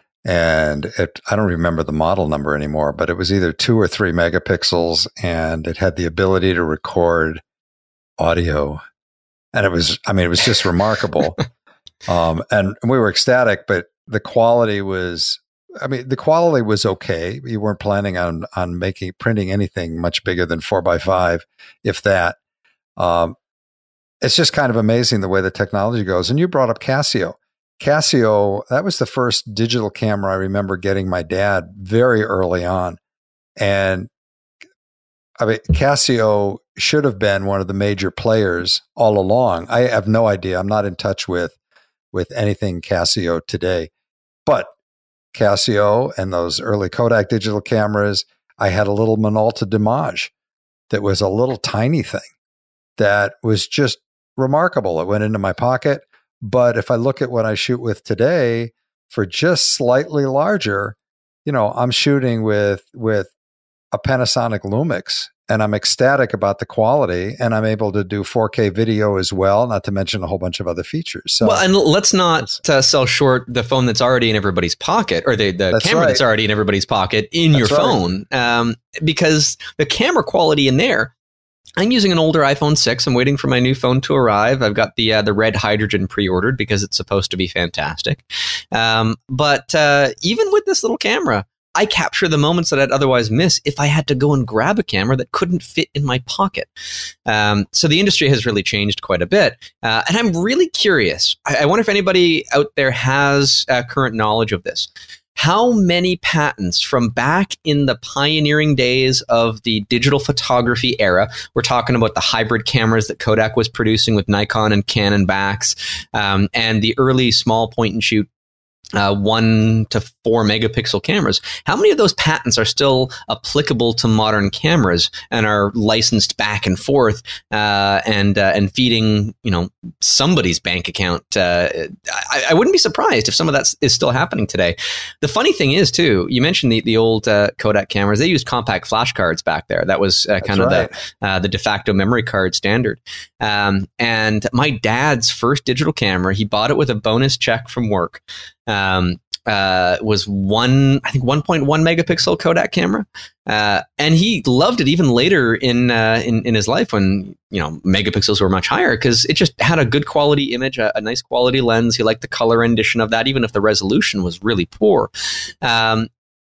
And it, I don't remember the model number anymore, but it was either two or three megapixels, and it had the ability to record audio. And it was, I mean, it was just remarkable. Um, and we were ecstatic, but the quality was, I mean, the quality was okay. You weren't planning on, on making, printing anything much bigger than four by five, if that. Um, it's just kind of amazing the way the technology goes. And you brought up Casio. Casio, that was the first digital camera I remember getting my dad very early on. And I mean, Casio should have been one of the major players all along. I have no idea. I'm not in touch with, with anything Casio today. But Casio and those early Kodak digital cameras, I had a little Minolta Dimage that was a little tiny thing that was just remarkable. It went into my pocket. But if I look at what I shoot with today for just slightly larger, you know, I'm shooting with, with a Panasonic Lumix, and I'm ecstatic about the quality, and I'm able to do four K video as well, not to mention a whole bunch of other features. So, well, and let's not uh, sell short the phone that's already in everybody's pocket, or the, the that's camera right. that's already in everybody's pocket in that's your right. phone, um, because the camera quality in there, I'm using an older iPhone six. I'm waiting for my new phone to arrive. I've got the uh, the red hydrogen pre-ordered because it's supposed to be fantastic. Um, but uh, even with this little camera, I capture the moments that I'd otherwise miss if I had to go and grab a camera that couldn't fit in my pocket. Um, so the industry has really changed quite a bit. Uh, and I'm really curious. I, I wonder if anybody out there has uh, current knowledge of this. How many patents from back in the pioneering days of the digital photography era, we're talking about the hybrid cameras that Kodak was producing with Nikon and Canon backs, um, and the early small point and shoot Uh, one to four megapixel cameras. How many of those patents are still applicable to modern cameras and are licensed back and forth uh, and uh, and feeding, you know, somebody's bank account? Uh, I, I wouldn't be surprised if some of that is still happening today. The funny thing is, too, you mentioned the the old uh, Kodak cameras. They used compact flash cards back there. That was uh, kind That's of right. the uh, the de facto memory card standard. Um, and my dad's first digital camera, he bought it with a bonus check from work. Um, uh, was one, I think one point one megapixel Kodak camera. Uh, and he loved it even later in, uh, in, in his life when, you know, megapixels were much higher because it just had a good quality image, a, a nice quality lens. He liked the color rendition of that, even if the resolution was really poor. Um,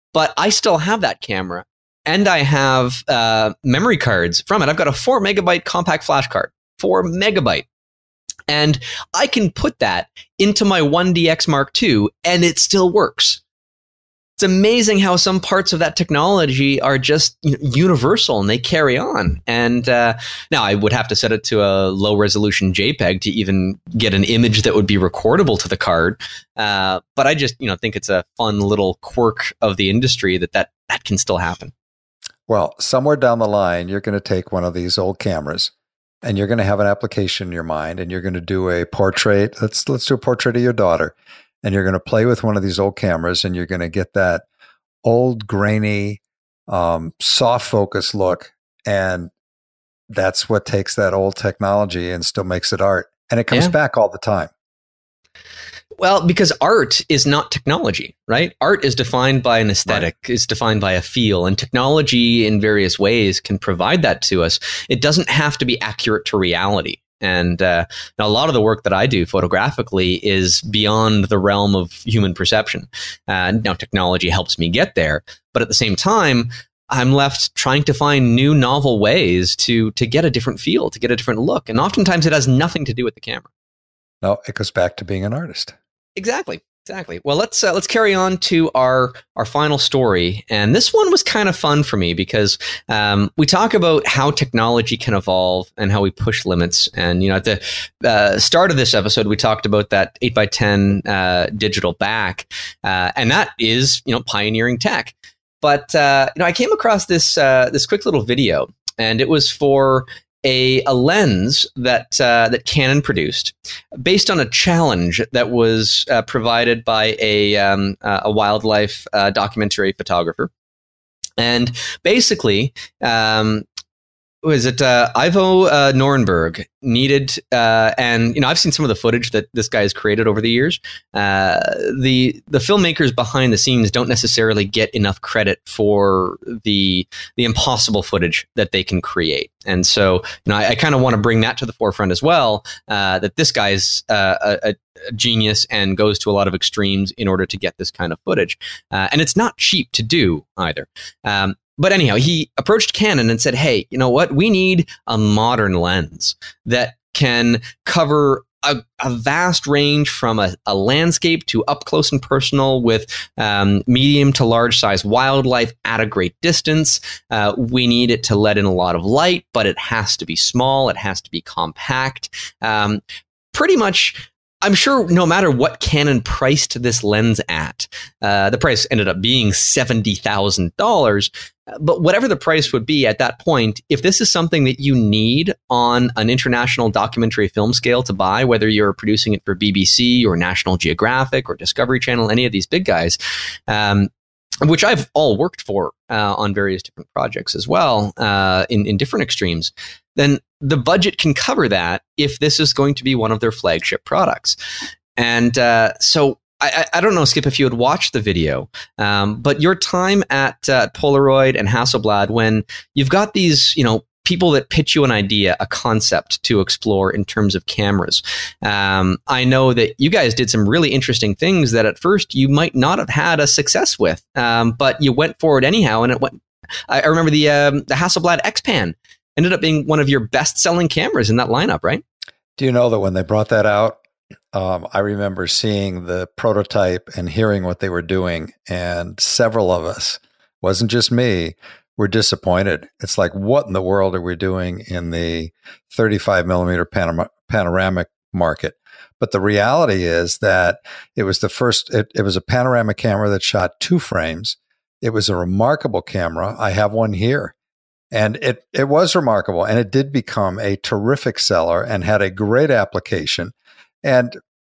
but I still have that camera. And I have uh, memory cards from it. I've got a four megabyte compact flash card, four megabyte. And I can put that into my one D X Mark two and it still works. It's amazing how some parts of that technology are just, you know, universal and they carry on. And uh, now I would have to set it to a low resolution JPEG to even get an image that would be recordable to the card. Uh, but I just, you know, think it's a fun little quirk of the industry that that, that can still happen. Well, somewhere down the line, you're going to take one of these old cameras and you're going to have an application in your mind and you're going to do a portrait. Let's let's do a portrait of your daughter. And you're going to play with one of these old cameras and you're going to get that old, grainy, um, soft focus look. And that's what takes that old technology and still makes it art. And it comes yeah. back all the time. Well, because art is not technology, right? Art is defined by an aesthetic, right. is defined by a feel, and technology in various ways can provide that to us. It doesn't have to be accurate to reality. And uh, now a lot of the work that I do photographically is beyond the realm of human perception. Uh, now technology helps me get there, but at the same time, I'm left trying to find new novel ways to to get a different feel, to get a different look. And oftentimes it has nothing to do with the camera. No, it goes back to being an artist. Exactly. Exactly. Well, let's uh, let's carry on to our our final story, and this one was kind of fun for me because um, we talk about how technology can evolve and how we push limits. And you know, at the uh, start of this episode, we talked about that eight by ten uh, digital back, uh, and that is you know pioneering tech. But uh, you know, I came across this uh, this quick little video, and it was for A, a lens that uh, that Canon produced based on a challenge that was uh, provided by a um, uh, a wildlife uh, documentary photographer, and basically, um, was it uh, Ivo uh, Norenberg needed, uh, and you know I've seen some of the footage that this guy has created over the years. Uh, the the filmmakers behind the scenes don't necessarily get enough credit for the the impossible footage that they can create, and so you know I, I kind of want to bring that to the forefront as well. Uh, that this guy's uh, a, a genius and goes to a lot of extremes in order to get this kind of footage, uh, and it's not cheap to do either. Um, But anyhow, he approached Canon and said, hey, you know what? We need a modern lens that can cover a, a vast range from a, a landscape to up close and personal with um, medium to large size wildlife at a great distance. Uh, we need it to let in a lot of light, but it has to be small. It has to be compact. Um, pretty much, I'm sure no matter what Canon priced this lens at, uh, the price ended up being seventy thousand dollars. But whatever the price would be at that point, if this is something that you need on an international documentary film scale to buy, whether you're producing it for B B C or National Geographic or Discovery Channel, any of these big guys, um, which I've all worked for uh, on various different projects as well, uh, in, in different extremes, then the budget can cover that if this is going to be one of their flagship products. And uh, so I, I don't know, Skip, if you had watched the video, um, but your time at uh, Polaroid and Hasselblad, when you've got these, you know, people that pitch you an idea, a concept to explore in terms of cameras. Um, I know that you guys did some really interesting things that at first you might not have had a success with, um, but you went forward anyhow, and it went. I, I remember the um, the Hasselblad X-Pan ended up being one of your best-selling cameras in that lineup, right? Do you know that when they brought that out, um, I remember seeing the prototype and hearing what they were doing, and several of us, wasn't just me, were disappointed. It's like, what in the world are we doing in the thirty-five millimeter panorama, panoramic market? But the reality is that it was the first, it, it was a panoramic camera that shot two frames. It was a remarkable camera. I have one here. And it, it was remarkable, and it did become a terrific seller and had a great application. And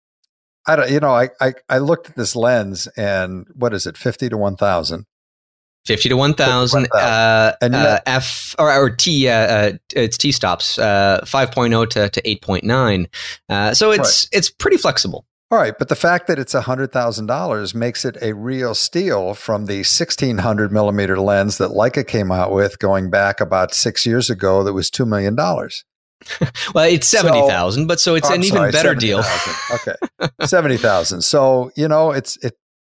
I don't, you know, I, I, I looked at this lens, and what is it, fifty to one thousand? fifty to one thousand, uh, and uh, F or, or T, uh, uh, it's T stops, uh, five point oh to, to eight point nine. Uh, so it's, right. it's pretty flexible. All right, but the fact that it's one hundred thousand dollars makes it a real steal from the sixteen hundred millimeter lens that Leica came out with going back about six years ago that was two million dollars. Well, it's seventy thousand, so, but so it's oh, an even sorry, better deal. Okay, seventy thousand. So, you know, it's it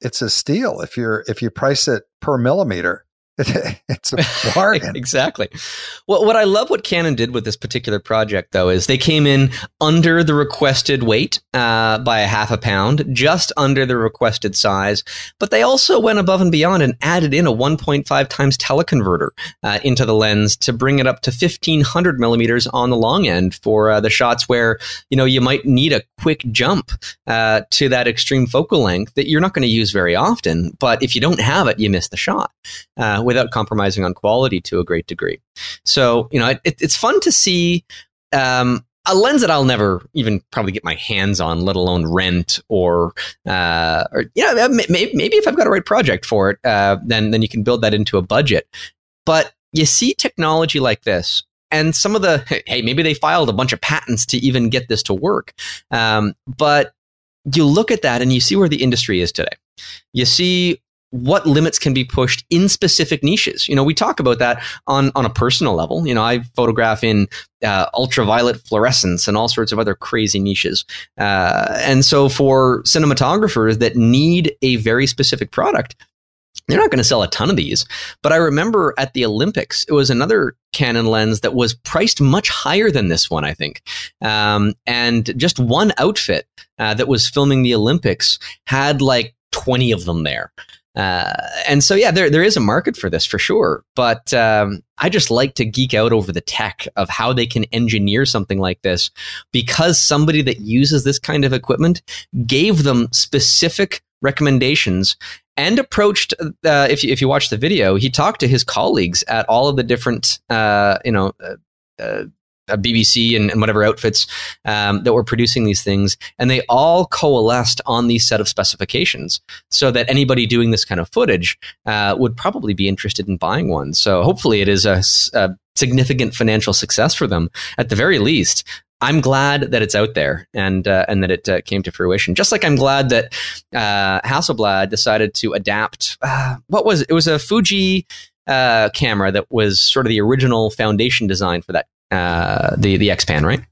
it's a steal if you're if you price it per millimeter. It's a bargain. Exactly. Well, what I love what Canon did with this particular project, though, is they came in under the requested weight uh, by a half a pound, just under the requested size. But they also went above and beyond and added in a one point five times teleconverter uh, into the lens to bring it up to fifteen hundred millimeters on the long end for uh, the shots where, you know, you might need a quick jump uh, to that extreme focal length that you're not going to use very often. But if you don't have it, you miss the shot. Uh, without compromising on quality to a great degree. So, you know, it, it's fun to see um, a lens that I'll never even probably get my hands on, let alone rent or, uh, or you know, maybe, maybe if I've got a right project for it, uh, then, then you can build that into a budget. But you see technology like this, and some of the, hey, maybe they filed a bunch of patents to even get this to work. Um, but you look at that and you see where the industry is today. You see what limits can be pushed in specific niches. You know, we talk about that on, on a personal level. You know, I photograph in uh, ultraviolet fluorescence and all sorts of other crazy niches. Uh, and so for cinematographers that need a very specific product, they're not going to sell a ton of these. But I remember at the Olympics, it was another Canon lens that was priced much higher than this one, I think. Um, and just one outfit uh, that was filming the Olympics had like twenty of them there. Uh, and so, yeah, there there is a market for this for sure. But um, I just like to geek out over the tech of how they can engineer something like this, because somebody that uses this kind of equipment gave them specific recommendations and approached, uh, if, you, if you watch the video, he talked to his colleagues at all of the different, uh, you know, uh, uh, Uh, B B C and, and whatever outfits um, that were producing these things, and they all coalesced on these set of specifications so that anybody doing this kind of footage uh, would probably be interested in buying one. So hopefully it is a, a significant financial success for them at the very least. I'm glad that it's out there and uh, and that it uh, came to fruition. Just like I'm glad that uh, Hasselblad decided to adapt. Uh, what was it? It was a Fuji uh, camera that was sort of the original foundation design for that. Uh, the the X-Pan, right?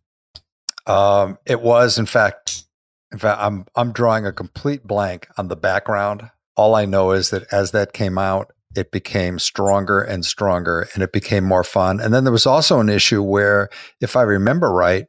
Um, it was, in fact, in fact, I'm I'm drawing a complete blank on the background. All I know is that as that came out, it became stronger and stronger, and it became more fun. And then there was also an issue where, if I remember right,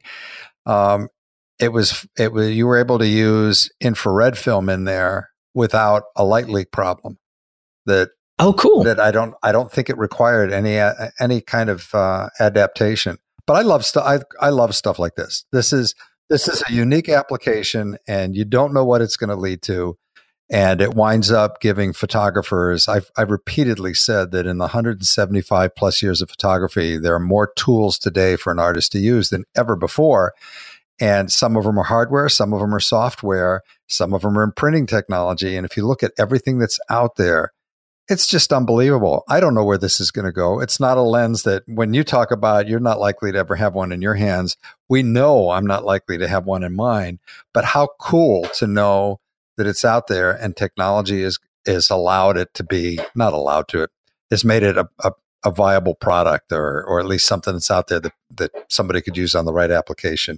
um, it was it was you were able to use infrared film in there without a light leak problem. That Oh, cool. That I don't, I don't think it required any uh, any kind of uh, adaptation. But I love stuff. I I love stuff like this. This is this is a unique application, and you don't know what it's going to lead to, and it winds up giving photographers. I've I've repeatedly said that in the one hundred seventy-five plus years of photography, there are more tools today for an artist to use than ever before. And some of them are hardware, some of them are software, some of them are in printing technology. And if you look at everything that's out there, it's just unbelievable. I don't know where this is going to go. It's not a lens that when you talk about, you're not likely to ever have one in your hands. We know I'm not likely to have one in mine, but how cool to know that it's out there and technology is, is allowed it to be, not allowed to it, has made it a, a, a viable product, or, or at least something that's out there that, that somebody could use on the right application.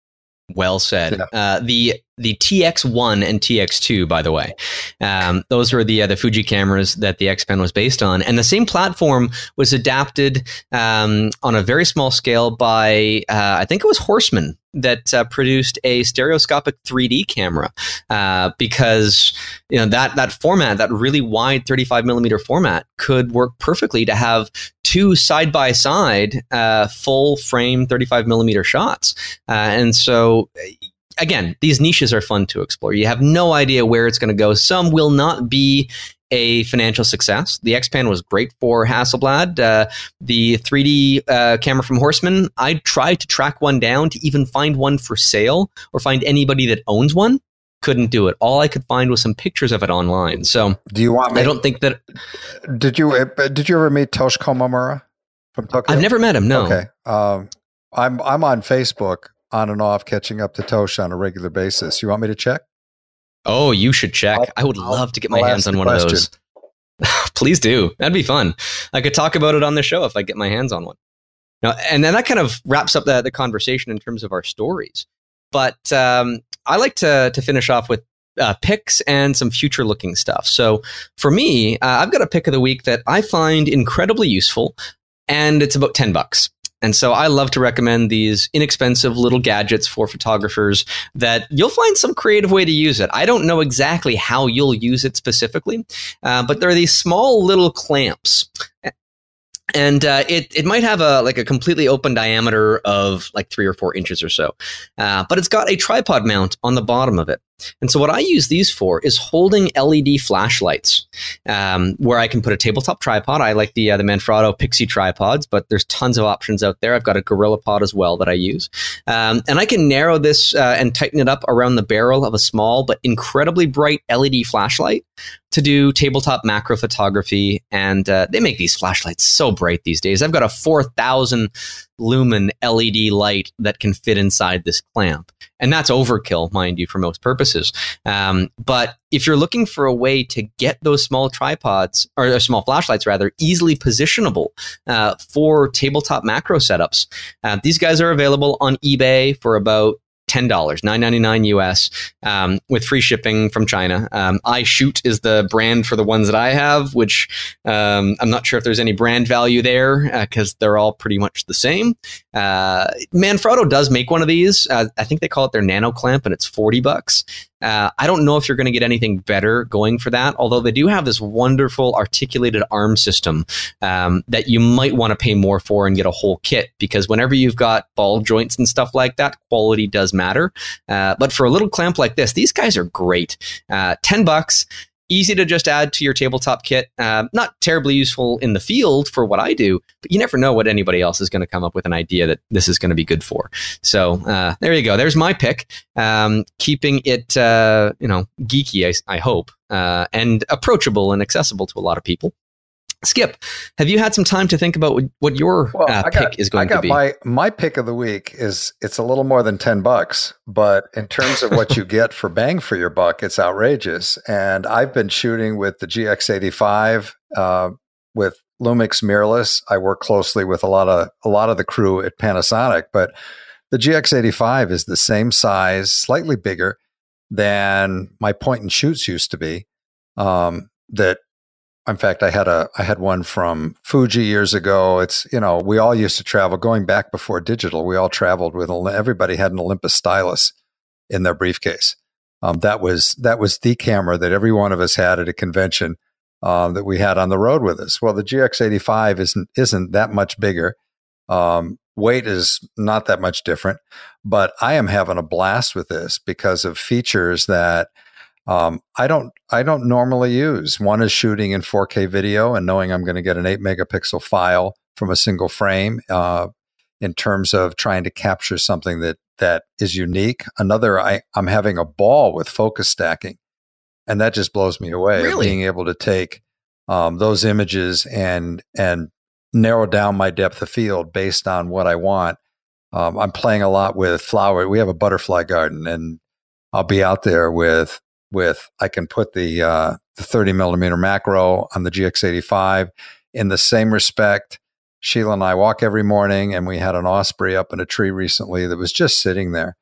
Well said. Yeah. Uh, the the T X one and T X two, by the way, um, those were the uh, the Fuji cameras that the X-Pan was based on, and the same platform was adapted um, on a very small scale by uh, I think it was Horseman that uh, produced a stereoscopic three D camera uh, because you know that that format, that really wide thirty-five millimeter format, could work perfectly to have two side by side uh, full frame thirty-five millimeter shots, uh, and so. Again, these niches are fun to explore. You have no idea where it's going to go. Some will not be a financial success. The X-Pan was great for Hasselblad. Uh, the three D uh, camera from Horseman, I tried to track one down to even find one for sale or find anybody that owns one. Couldn't do it. All I could find was some pictures of it online. So, do you want me? I don't think that. Did you Did you ever meet Tosh Komamura from Tokyo? I've never met him. No. Okay. Um, I'm I'm on Facebook. On and off, catching up to Tosh on a regular basis. You want me to check? Oh, you should check. I'll, I would I'll, love to get my I'll hands on one question. of those. Please do. That'd be fun. I could talk about it on the show if I get my hands on one. Now, and then that kind of wraps up the, the conversation in terms of our stories. But um, I like to to finish off with uh, picks and some future looking stuff. So for me, uh, I've got a pick of the week that I find incredibly useful, and it's about ten bucks. And so I love to recommend these inexpensive little gadgets for photographers that you'll find some creative way to use it. I don't know exactly how you'll use it specifically, uh, but there are these small little clamps. And uh, it it might have a like a completely open diameter of like three or four inches or so, uh, but it's got a tripod mount on the bottom of it. And so what I use these for is holding L E D flashlights, um, where I can put a tabletop tripod. I like the uh, the Manfrotto Pixie tripods, but there's tons of options out there. I've got a GorillaPod as well that I use, um, and I can narrow this uh, and tighten it up around the barrel of a small but incredibly bright L E D flashlight to do tabletop macro photography. And uh, they make these flashlights so bright these days. I've got a four thousand lumen L E D light that can fit inside this clamp. And that's overkill, mind you, for most purposes. Um, but if you're looking for a way to get those small tripods, or, or small flashlights rather, easily positionable uh, for tabletop macro setups, uh, these guys are available on eBay for about ten dollars, nine ninety-nine U S, um, with free shipping from China. Um, iShoot is the brand for the ones that I have, which um, I'm not sure if there's any brand value there because uh, they're all pretty much the same. Uh, Manfrotto does make one of these. Uh, I think they call it their Nano Clamp, and it's forty bucks. Uh, I don't know if you're going to get anything better going for that, although they do have this wonderful articulated arm system um, that you might want to pay more for and get a whole kit, because whenever you've got ball joints and stuff like that, quality does matter. Uh, but for a little clamp like this, these guys are great. Uh, ten bucks. Easy to just add to your tabletop kit. Uh, not terribly useful in the field for what I do, but you never know what anybody else is going to come up with an idea that this is going to be good for. So uh, there you go. There's my pick. Um, keeping it, uh, you know, geeky, I, I hope, uh, and approachable and accessible to a lot of people. Skip, have you had some time to think about what your well, uh, got, pick is going I got to be? My, my pick of the week is, it's a little more than ten bucks, but in terms of what you get for bang for your buck, it's outrageous. And I've been shooting with the G X eighty-five uh, with Lumix mirrorless. I work closely with a lot of a lot of the crew at Panasonic, but the G X eighty-five is the same size, slightly bigger than my point and shoots used to be. Um, that In fact, I had a I had one from Fuji years ago. It's, you know, we all used to travel going back before digital. We all traveled with everybody had an Olympus stylus in their briefcase. Um, that was that was the camera that every one of us had at a convention um, that we had on the road with us. Well, the G X eighty-five isn't isn't that much bigger. Um, weight is not that much different, but I am having a blast with this because of features that Um, I don't, I don't normally use. One is shooting in four K video and knowing I'm going to get an eight megapixel file from a single frame, uh, in terms of trying to capture something that, that is unique. Another, I, I'm having a ball with focus stacking, and that just blows me away. Really? Being able to take, um, those images and, and narrow down my depth of field based on what I want. Um, I'm playing a lot with flower. We have a butterfly garden, and I'll be out there with, with, I can put the, uh, the thirty millimeter macro on the G X eighty-five in the same respect. Sheila and I walk every morning, and we had an osprey up in a tree recently that was just sitting there.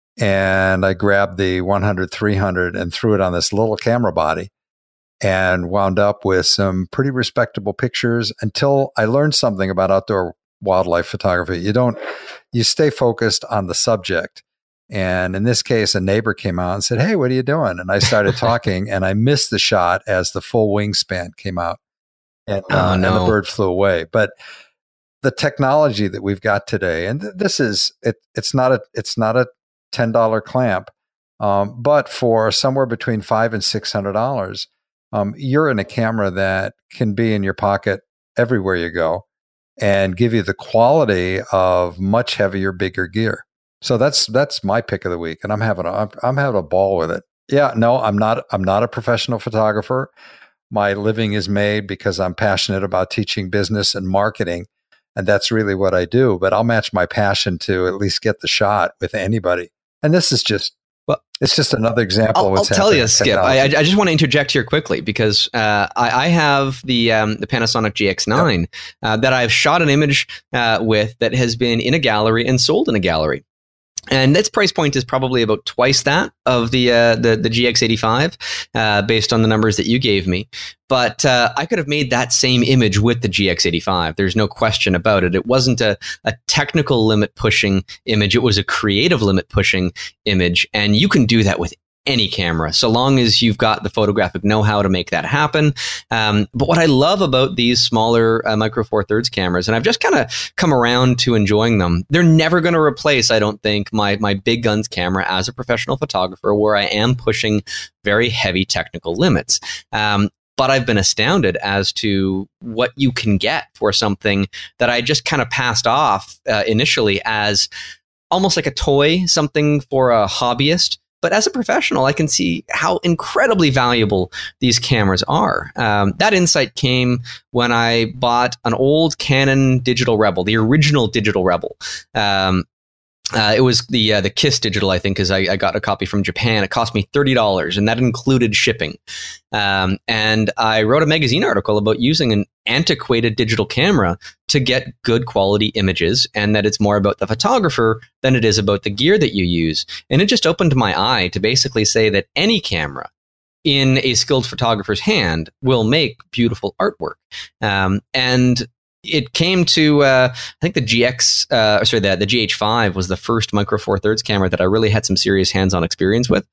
And I grabbed the one hundred three hundred and threw it on this little camera body and wound up with some pretty respectable pictures until I learned something about outdoor wildlife photography. You don't, you stay focused on the subject. And in this case, a neighbor came out and said, "Hey, what are you doing?" And I started talking, and I missed the shot as the full wingspan came out, and, uh, oh, no. and the bird flew away. But the technology that we've got today, and th- this is it. It's not a it's not a ten dollar clamp, um, but for somewhere between five and six hundred dollars, um, you're in a camera that can be in your pocket everywhere you go, and give you the quality of much heavier, bigger gear. So that's that's my pick of the week, and I'm having a I'm, I'm having a ball with it. Yeah, no, I'm not I'm not a professional photographer. My living is made because I'm passionate about teaching business and marketing, and that's really what I do. But I'll match my passion to at least get the shot with anybody. And this is just well, it's just another example. I'll, of what's I'll tell you, Skip. I, I just want to interject here quickly because uh, I, I have the um, the Panasonic G X nine yep. uh, that I've shot an image uh, with that has been in a gallery and sold in a gallery. And its price point is probably about twice that of the uh, the, the G X eighty-five, uh, based on the numbers that you gave me. But uh, I could have made that same image with the G X eighty-five. There's no question about it. It wasn't a, a technical limit pushing image. It was a creative limit pushing image. And you can do that with any camera, so long as you've got the photographic know-how to make that happen. Um, but what I love about these smaller uh, Micro Four Thirds cameras, and I've just kind of come around to enjoying them, they're never going to replace, I don't think, my my big guns camera as a professional photographer, where I am pushing very heavy technical limits. Um, but I've been astounded as to what you can get for something that I just kind of passed off uh, initially as almost like a toy, something for a hobbyist. But as a professional, I can see how incredibly valuable these cameras are. Um, that insight came when I bought an old Canon Digital Rebel, the original Digital Rebel. Um, Uh, it was the uh, the KISS Digital, I think, because I, I got a copy from Japan. It cost me thirty dollars, and that included shipping. Um, and I wrote a magazine article about using an antiquated digital camera to get good quality images, and that it's more about the photographer than it is about the gear that you use. And it just opened my eye to basically say that any camera in a skilled photographer's hand will make beautiful artwork. Um, and it came to, uh, I think the G X, uh, sorry, the, the G H five was the first Micro Four Thirds camera that I really had some serious hands-on experience with.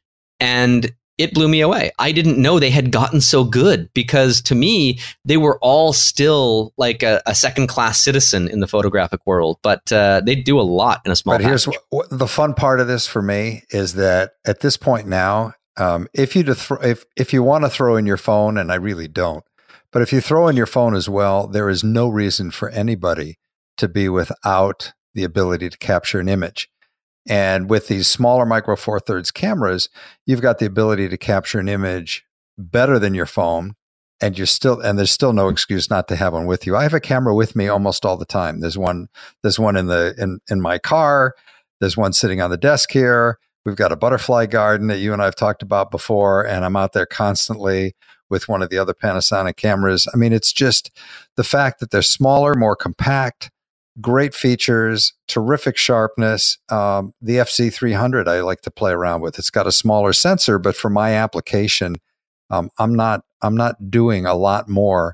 And it blew me away. I didn't know they had gotten so good, because to me, they were all still like a, a second-class citizen in the photographic world, but uh, they do a lot in a small But here's package. what, the fun part of this for me is that at this point now, um, if you to th- if if you want to throw in your phone, and I really don't, but if you throw in your phone as well, there is no reason for anybody to be without the ability to capture an image. And with these smaller Micro Four Thirds cameras, you've got the ability to capture an image better than your phone, and you're still and there's still no excuse not to have one with you. I have a camera with me almost all the time. There's one there's one in the in in my car. There's one sitting on the desk here. We've got a butterfly garden that you and I have talked about before, and I'm out there constantly with one of the other Panasonic cameras. I mean, it's just the fact that they're smaller, more compact, great features, terrific sharpness. Um, the F Z three hundred I like to play around with. It's got a smaller sensor, but for my application, um, I'm not I'm not doing a lot more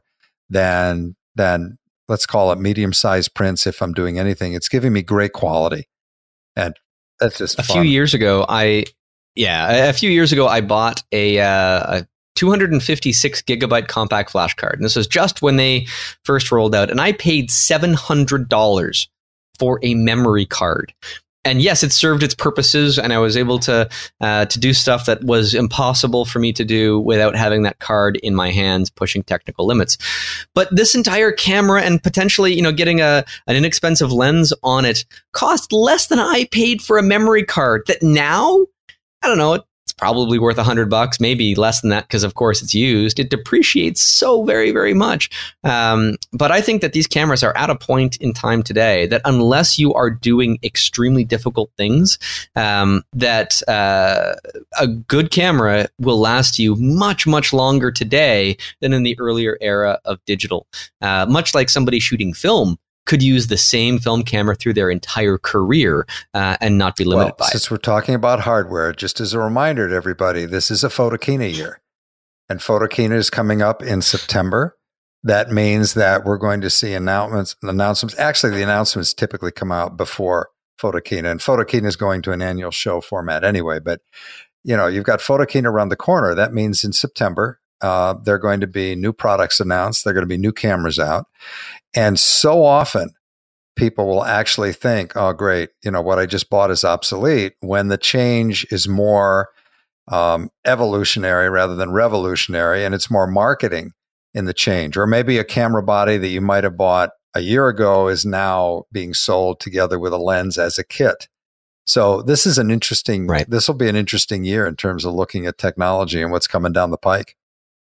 than than let's call it medium-sized prints. If I'm doing anything, it's giving me great quality, and that's just a fun. few years ago. I yeah, a few years ago, I bought a. Uh, a two hundred fifty-six gigabyte compact flash card. And this was just when they first rolled out. And I paid seven hundred dollars for a memory card. And yes, it served its purposes, and I was able to uh, to do stuff that was impossible for me to do without having that card in my hands, pushing technical limits. But this entire camera, and potentially, you know, getting a an inexpensive lens on it, cost less than I paid for a memory card. That now, I don't know, it's probably worth a hundred bucks, maybe less than that, because of course it's used. It depreciates so very, very much. Um, but I think that these cameras are at a point in time today that unless you are doing extremely difficult things, um, that uh, a good camera will last you much, much longer today than in the earlier era of digital. Uh, much like somebody shooting film could use the same film camera through their entire career uh, and not be limited well, by since it. We're talking about hardware, just as a reminder to everybody, this is a Photokina year. And Photokina is coming up in September. That means that we're going to see announcements. announcements. Actually, the announcements typically come out before Photokina. And Photokina is going to an annual show format anyway. But, you know, you've got Photokina around the corner. That means in September, uh, there are going to be new products announced. There are going to be new cameras out. And so often people will actually think, oh, great, you know, what I just bought is obsolete, when the change is more um, evolutionary rather than revolutionary, and it's more marketing in the change. Or maybe a camera body that you might have bought a year ago is now being sold together with a lens as a kit. So this is an interesting, right. This will be an interesting year in terms of looking at technology and what's coming down the pike.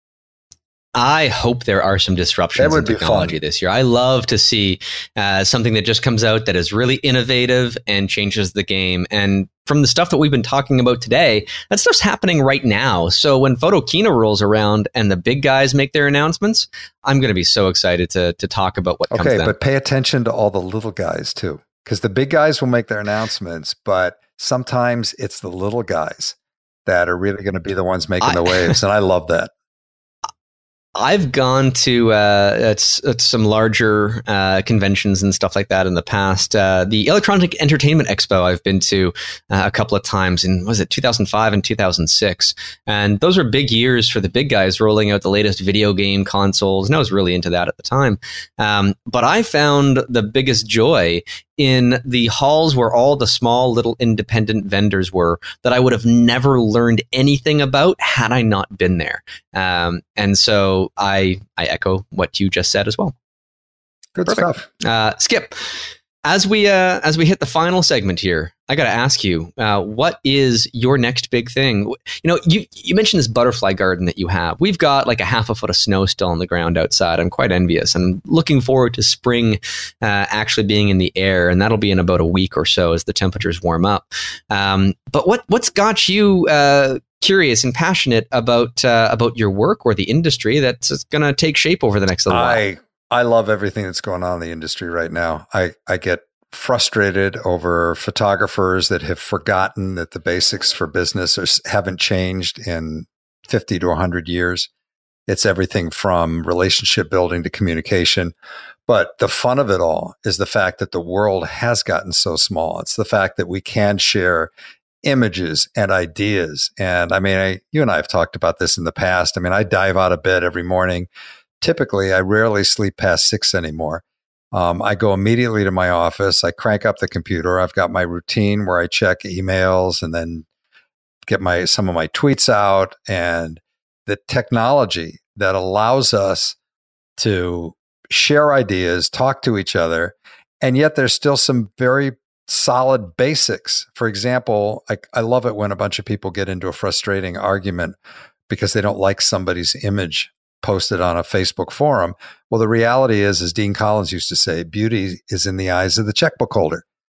I hope there are some disruptions in technology this year. I love to see uh, something that just comes out that is really innovative and changes the game. And from the stuff that we've been talking about today, that stuff's happening right now. So when Photokina rolls around and the big guys make their announcements, I'm going to be so excited to to talk about what comes Okay, then. but pay attention to all the little guys too. because the big guys will make their announcements, but sometimes it's the little guys that are really going to be the ones making I, the waves. And I love that. I've gone to uh, it's, it's some larger uh, conventions and stuff like that in the past. Uh, the Electronic Entertainment Expo I've been to uh, a couple of times in, was it two thousand five and two thousand six? And those were big years for the big guys rolling out the latest video game consoles. And I was really into that at the time. Um, but I found the biggest joy in the halls where all the small little independent vendors were that I would have never learned anything about had I not been there. Um, and so I I echo what you just said as well. Good Perfect. stuff. Uh, Skip, as we uh, as we hit the final segment here, I got to ask you, uh, what is your next big thing? You know, you you mentioned this butterfly garden that you have. We've got like a half a foot of snow still on the ground outside. I'm quite envious and looking forward to spring uh, actually being in the air, and that'll be in about a week or so as the temperatures warm up. Um, but what what's got you uh, curious and passionate about uh, about your work or the industry that's going to take shape over the next little while? I I love everything that's going on in the industry right now. I I get frustrated over photographers that have forgotten that the basics for business are, haven't changed in fifty to one hundred years. It's everything from relationship building to communication. But the fun of it all is the fact that the world has gotten so small. It's the fact that we can share images and ideas. And I mean, I, you and I have talked about this in the past. I mean, I dive out of bed every morning. Typically, I rarely sleep past six anymore. Um, I go immediately to my office. I crank up the computer. I've got my routine where I check emails and then get my some of my tweets out. And the technology that allows us to share ideas, talk to each other, and yet there's still some very solid basics. For example, I, I love it when a bunch of people get into a frustrating argument because they don't like somebody's image posted on a Facebook forum. Well, the reality is, as Dean Collins used to say, beauty is in the eyes of the checkbook holder.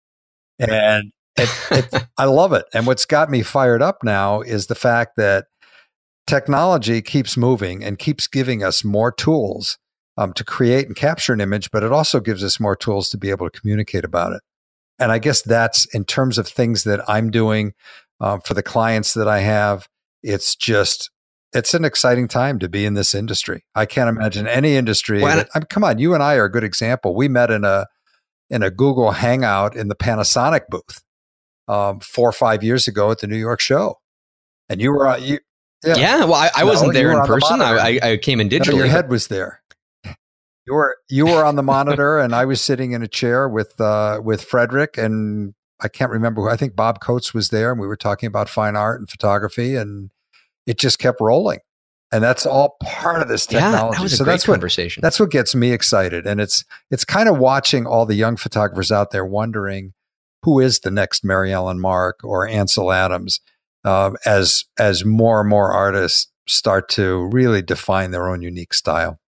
And it, it, I love it. And what's got me fired up now is the fact that technology keeps moving and keeps giving us more tools um, to create and capture an image, but it also gives us more tools to be able to communicate about it. And I guess that's in terms of things that I'm doing um, for the clients that I have. It's just, it's an exciting time to be in this industry. I can't imagine any industry. Well, that, I mean, come on, you and I are a good example. We met in a in a Google Hangout in the Panasonic booth um, four or five years ago at the New York show, and you were you. Yeah, yeah well, I, I no, wasn't there in person. The I, I came in digitally. No, your head was there. You were you were on the monitor, and I was sitting in a chair with uh, with Frederick, and I can't remember who. I think Bob Coates was there, and we were talking about fine art and photography, and it just kept rolling. And that's all part of this technology. Yeah, that was a so great that's conversation. What, that's what gets me excited, and it's it's kind of watching all the young photographers out there wondering who is the next Mary Ellen Mark or Ansel Adams, uh, as as more and more artists start to really define their own unique style.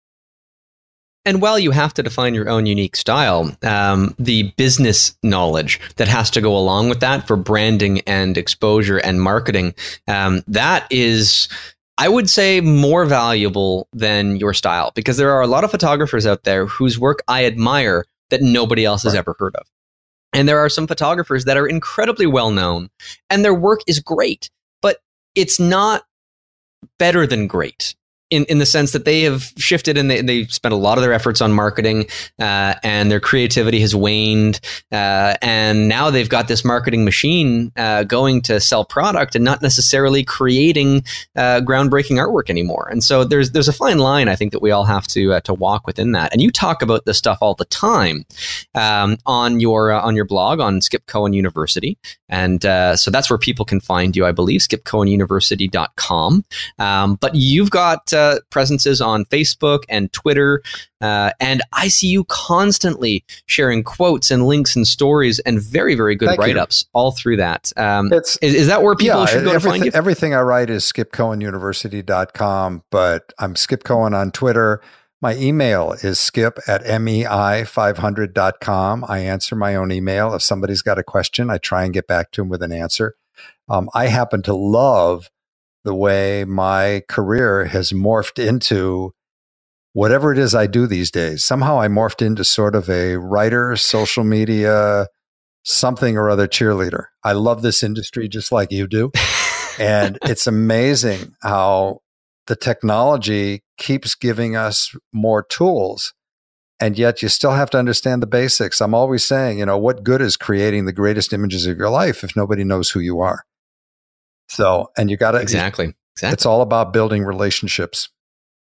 And while you have to define your own unique style, um, the business knowledge that has to go along with that for branding and exposure and marketing, um, that is, I would say, more valuable than your style, because there are a lot of photographers out there whose work I admire that nobody else has right. ever heard of. And there are some photographers that are incredibly well known and their work is great, but it's not better than great. In, in the sense that they have shifted and they, they spent a lot of their efforts on marketing uh, and their creativity has waned. Uh, and now they've got this marketing machine uh, going to sell product and not necessarily creating uh, groundbreaking artwork anymore. And so there's there's a fine line, I think, that we all have to uh, to walk within that. And you talk about this stuff all the time um, on your uh, on your blog on Skip Cohen University. And uh, so that's where people can find you, I believe, skip cohen university dot com. Um, but you've got Uh, presences on Facebook and Twitter, uh, and I see you constantly sharing quotes and links and stories and very, very good Thank write-ups you. all through that. Um, is, is that where people yeah, should go to find you? Everything I write is skip cohen university dot com, but I'm Skip Cohen on Twitter. My email is skip at mei five hundred dot com. I answer my own email. If somebody's got a question, I try and get back to them with an answer. Um, I happen to love the way my career has morphed into whatever it is I do these days, somehow I morphed into sort of a writer, social media, something or other cheerleader. I love this industry just like you do. And it's amazing how the technology keeps giving us more tools. And yet you still have to understand the basics. I'm always saying, you know, what good is creating the greatest images of your life if nobody knows who you are? So, and you got to, exactly, exactly. It's all about building relationships.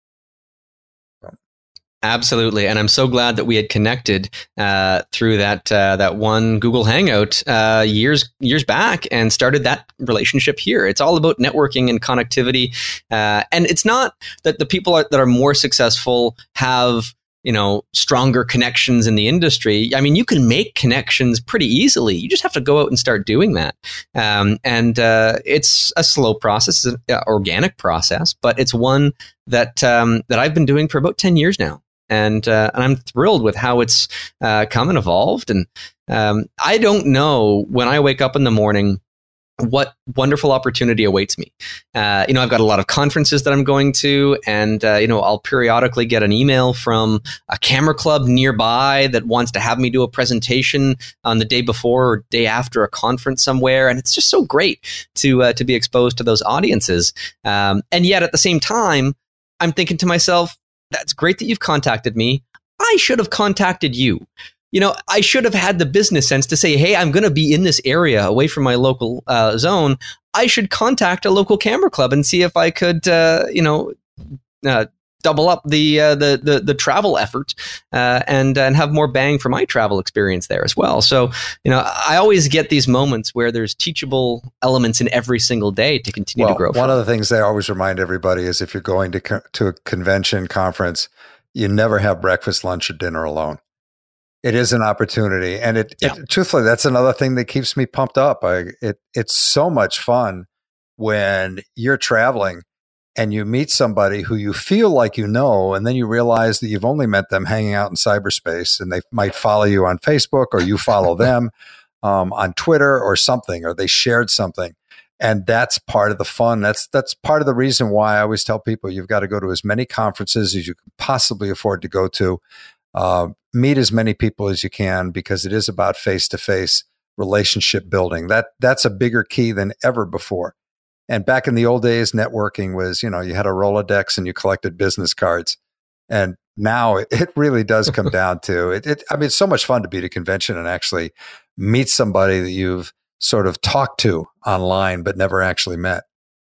Absolutely, and I'm so glad that we had connected uh, through that uh, that one Google Hangout uh, years years back and started that relationship here. It's all about networking and connectivity, uh, and it's not that the people are, that are more successful have, you know, stronger connections in the industry. I mean, you can make connections pretty easily. You just have to go out and start doing that. Um, and uh, it's a slow process, an organic process, but it's one that um, that I've been doing for about ten years now. And uh, and I'm thrilled with how it's uh, come and evolved. And um, I don't know when I wake up in the morning what wonderful opportunity awaits me. Uh, you know, I've got a lot of conferences that I'm going to, and uh, you know, I'll periodically get an email from a camera club nearby that wants to have me do a presentation on the day before or day after a conference somewhere, and it's just so great to uh, to be exposed to those audiences. Um, and yet, at the same time, I'm thinking to myself, that's great that you've contacted me. I should have contacted you. You know, I should have had the business sense to say, hey, I'm going to be in this area away from my local uh, zone. I should contact a local camera club and see if I could, uh, you know, uh, double up the, uh, the the the travel effort uh, and and have more bang for my travel experience there as well. So, you know, I always get these moments where there's teachable elements in every single day to continue well, to grow. One from. of the things they always remind everybody is if you're going to co- to a convention conference, you never have breakfast, lunch, or dinner alone. It is an opportunity, and it, yeah. it truthfully, that's another thing that keeps me pumped up. I, it it's so much fun when you're traveling and you meet somebody who you feel like you know, and then you realize that you've only met them hanging out in cyberspace, and they might follow you on Facebook, or you follow them um, on Twitter or something, or they shared something. And that's part of the fun. That's that's part of the reason why I always tell people you've got to go to as many conferences as you can possibly afford to go to. Uh, meet as many people as you can, because it is about face-to-face relationship building. That that's a bigger key than ever before. And back in the old days, networking was, you know, you had a Rolodex and you collected business cards. And now it, it really does come down to it, it. I mean, it's so much fun to be at a convention and actually meet somebody that you've sort of talked to online but never actually met.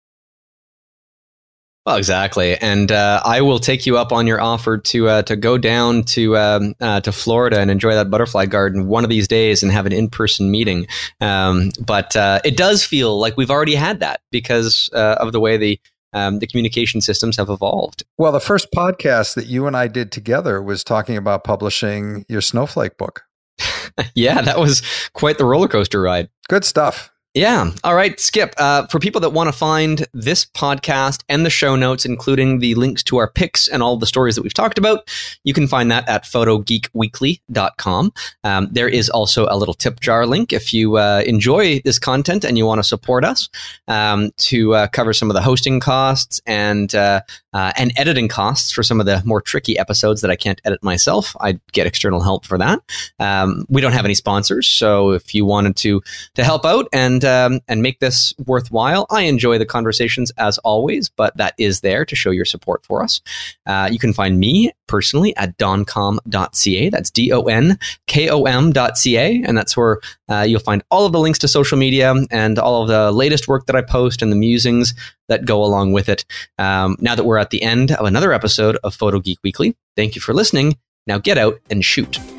Well, exactly, and uh, I will take you up on your offer to uh, to go down to um, uh, to Florida and enjoy that butterfly garden one of these days and have an in-person meeting. Um, but uh, it does feel like we've already had that because uh, of the way the um, the communication systems have evolved. Well, the first podcast that you and I did together was talking about publishing your Snowflake book. Yeah, that was quite the roller coaster ride. Good stuff. Yeah. All right, Skip. Uh, for people that want to find this podcast and the show notes, including the links to our picks and all the stories that we've talked about, you can find that at photo geek weekly dot com. Um, there is also a little tip jar link if you uh, enjoy this content and you want to support us um, to uh, cover some of the hosting costs and uh, uh, and editing costs for some of the more tricky episodes that I can't edit myself. I get external help for that. Um, we don't have any sponsors, so if you wanted to to help out and Um, and make this worthwhile. I enjoy the conversations as always, but that is there to show your support for us. Uh, you can find me personally at doncom dot c a. That's D O N K O M dot C A. And that's where uh, you'll find all of the links to social media and all of the latest work that I post and the musings that go along with it. Um, now that we're at the end of another episode of Photo Geek Weekly, thank you for listening. Now get out and shoot.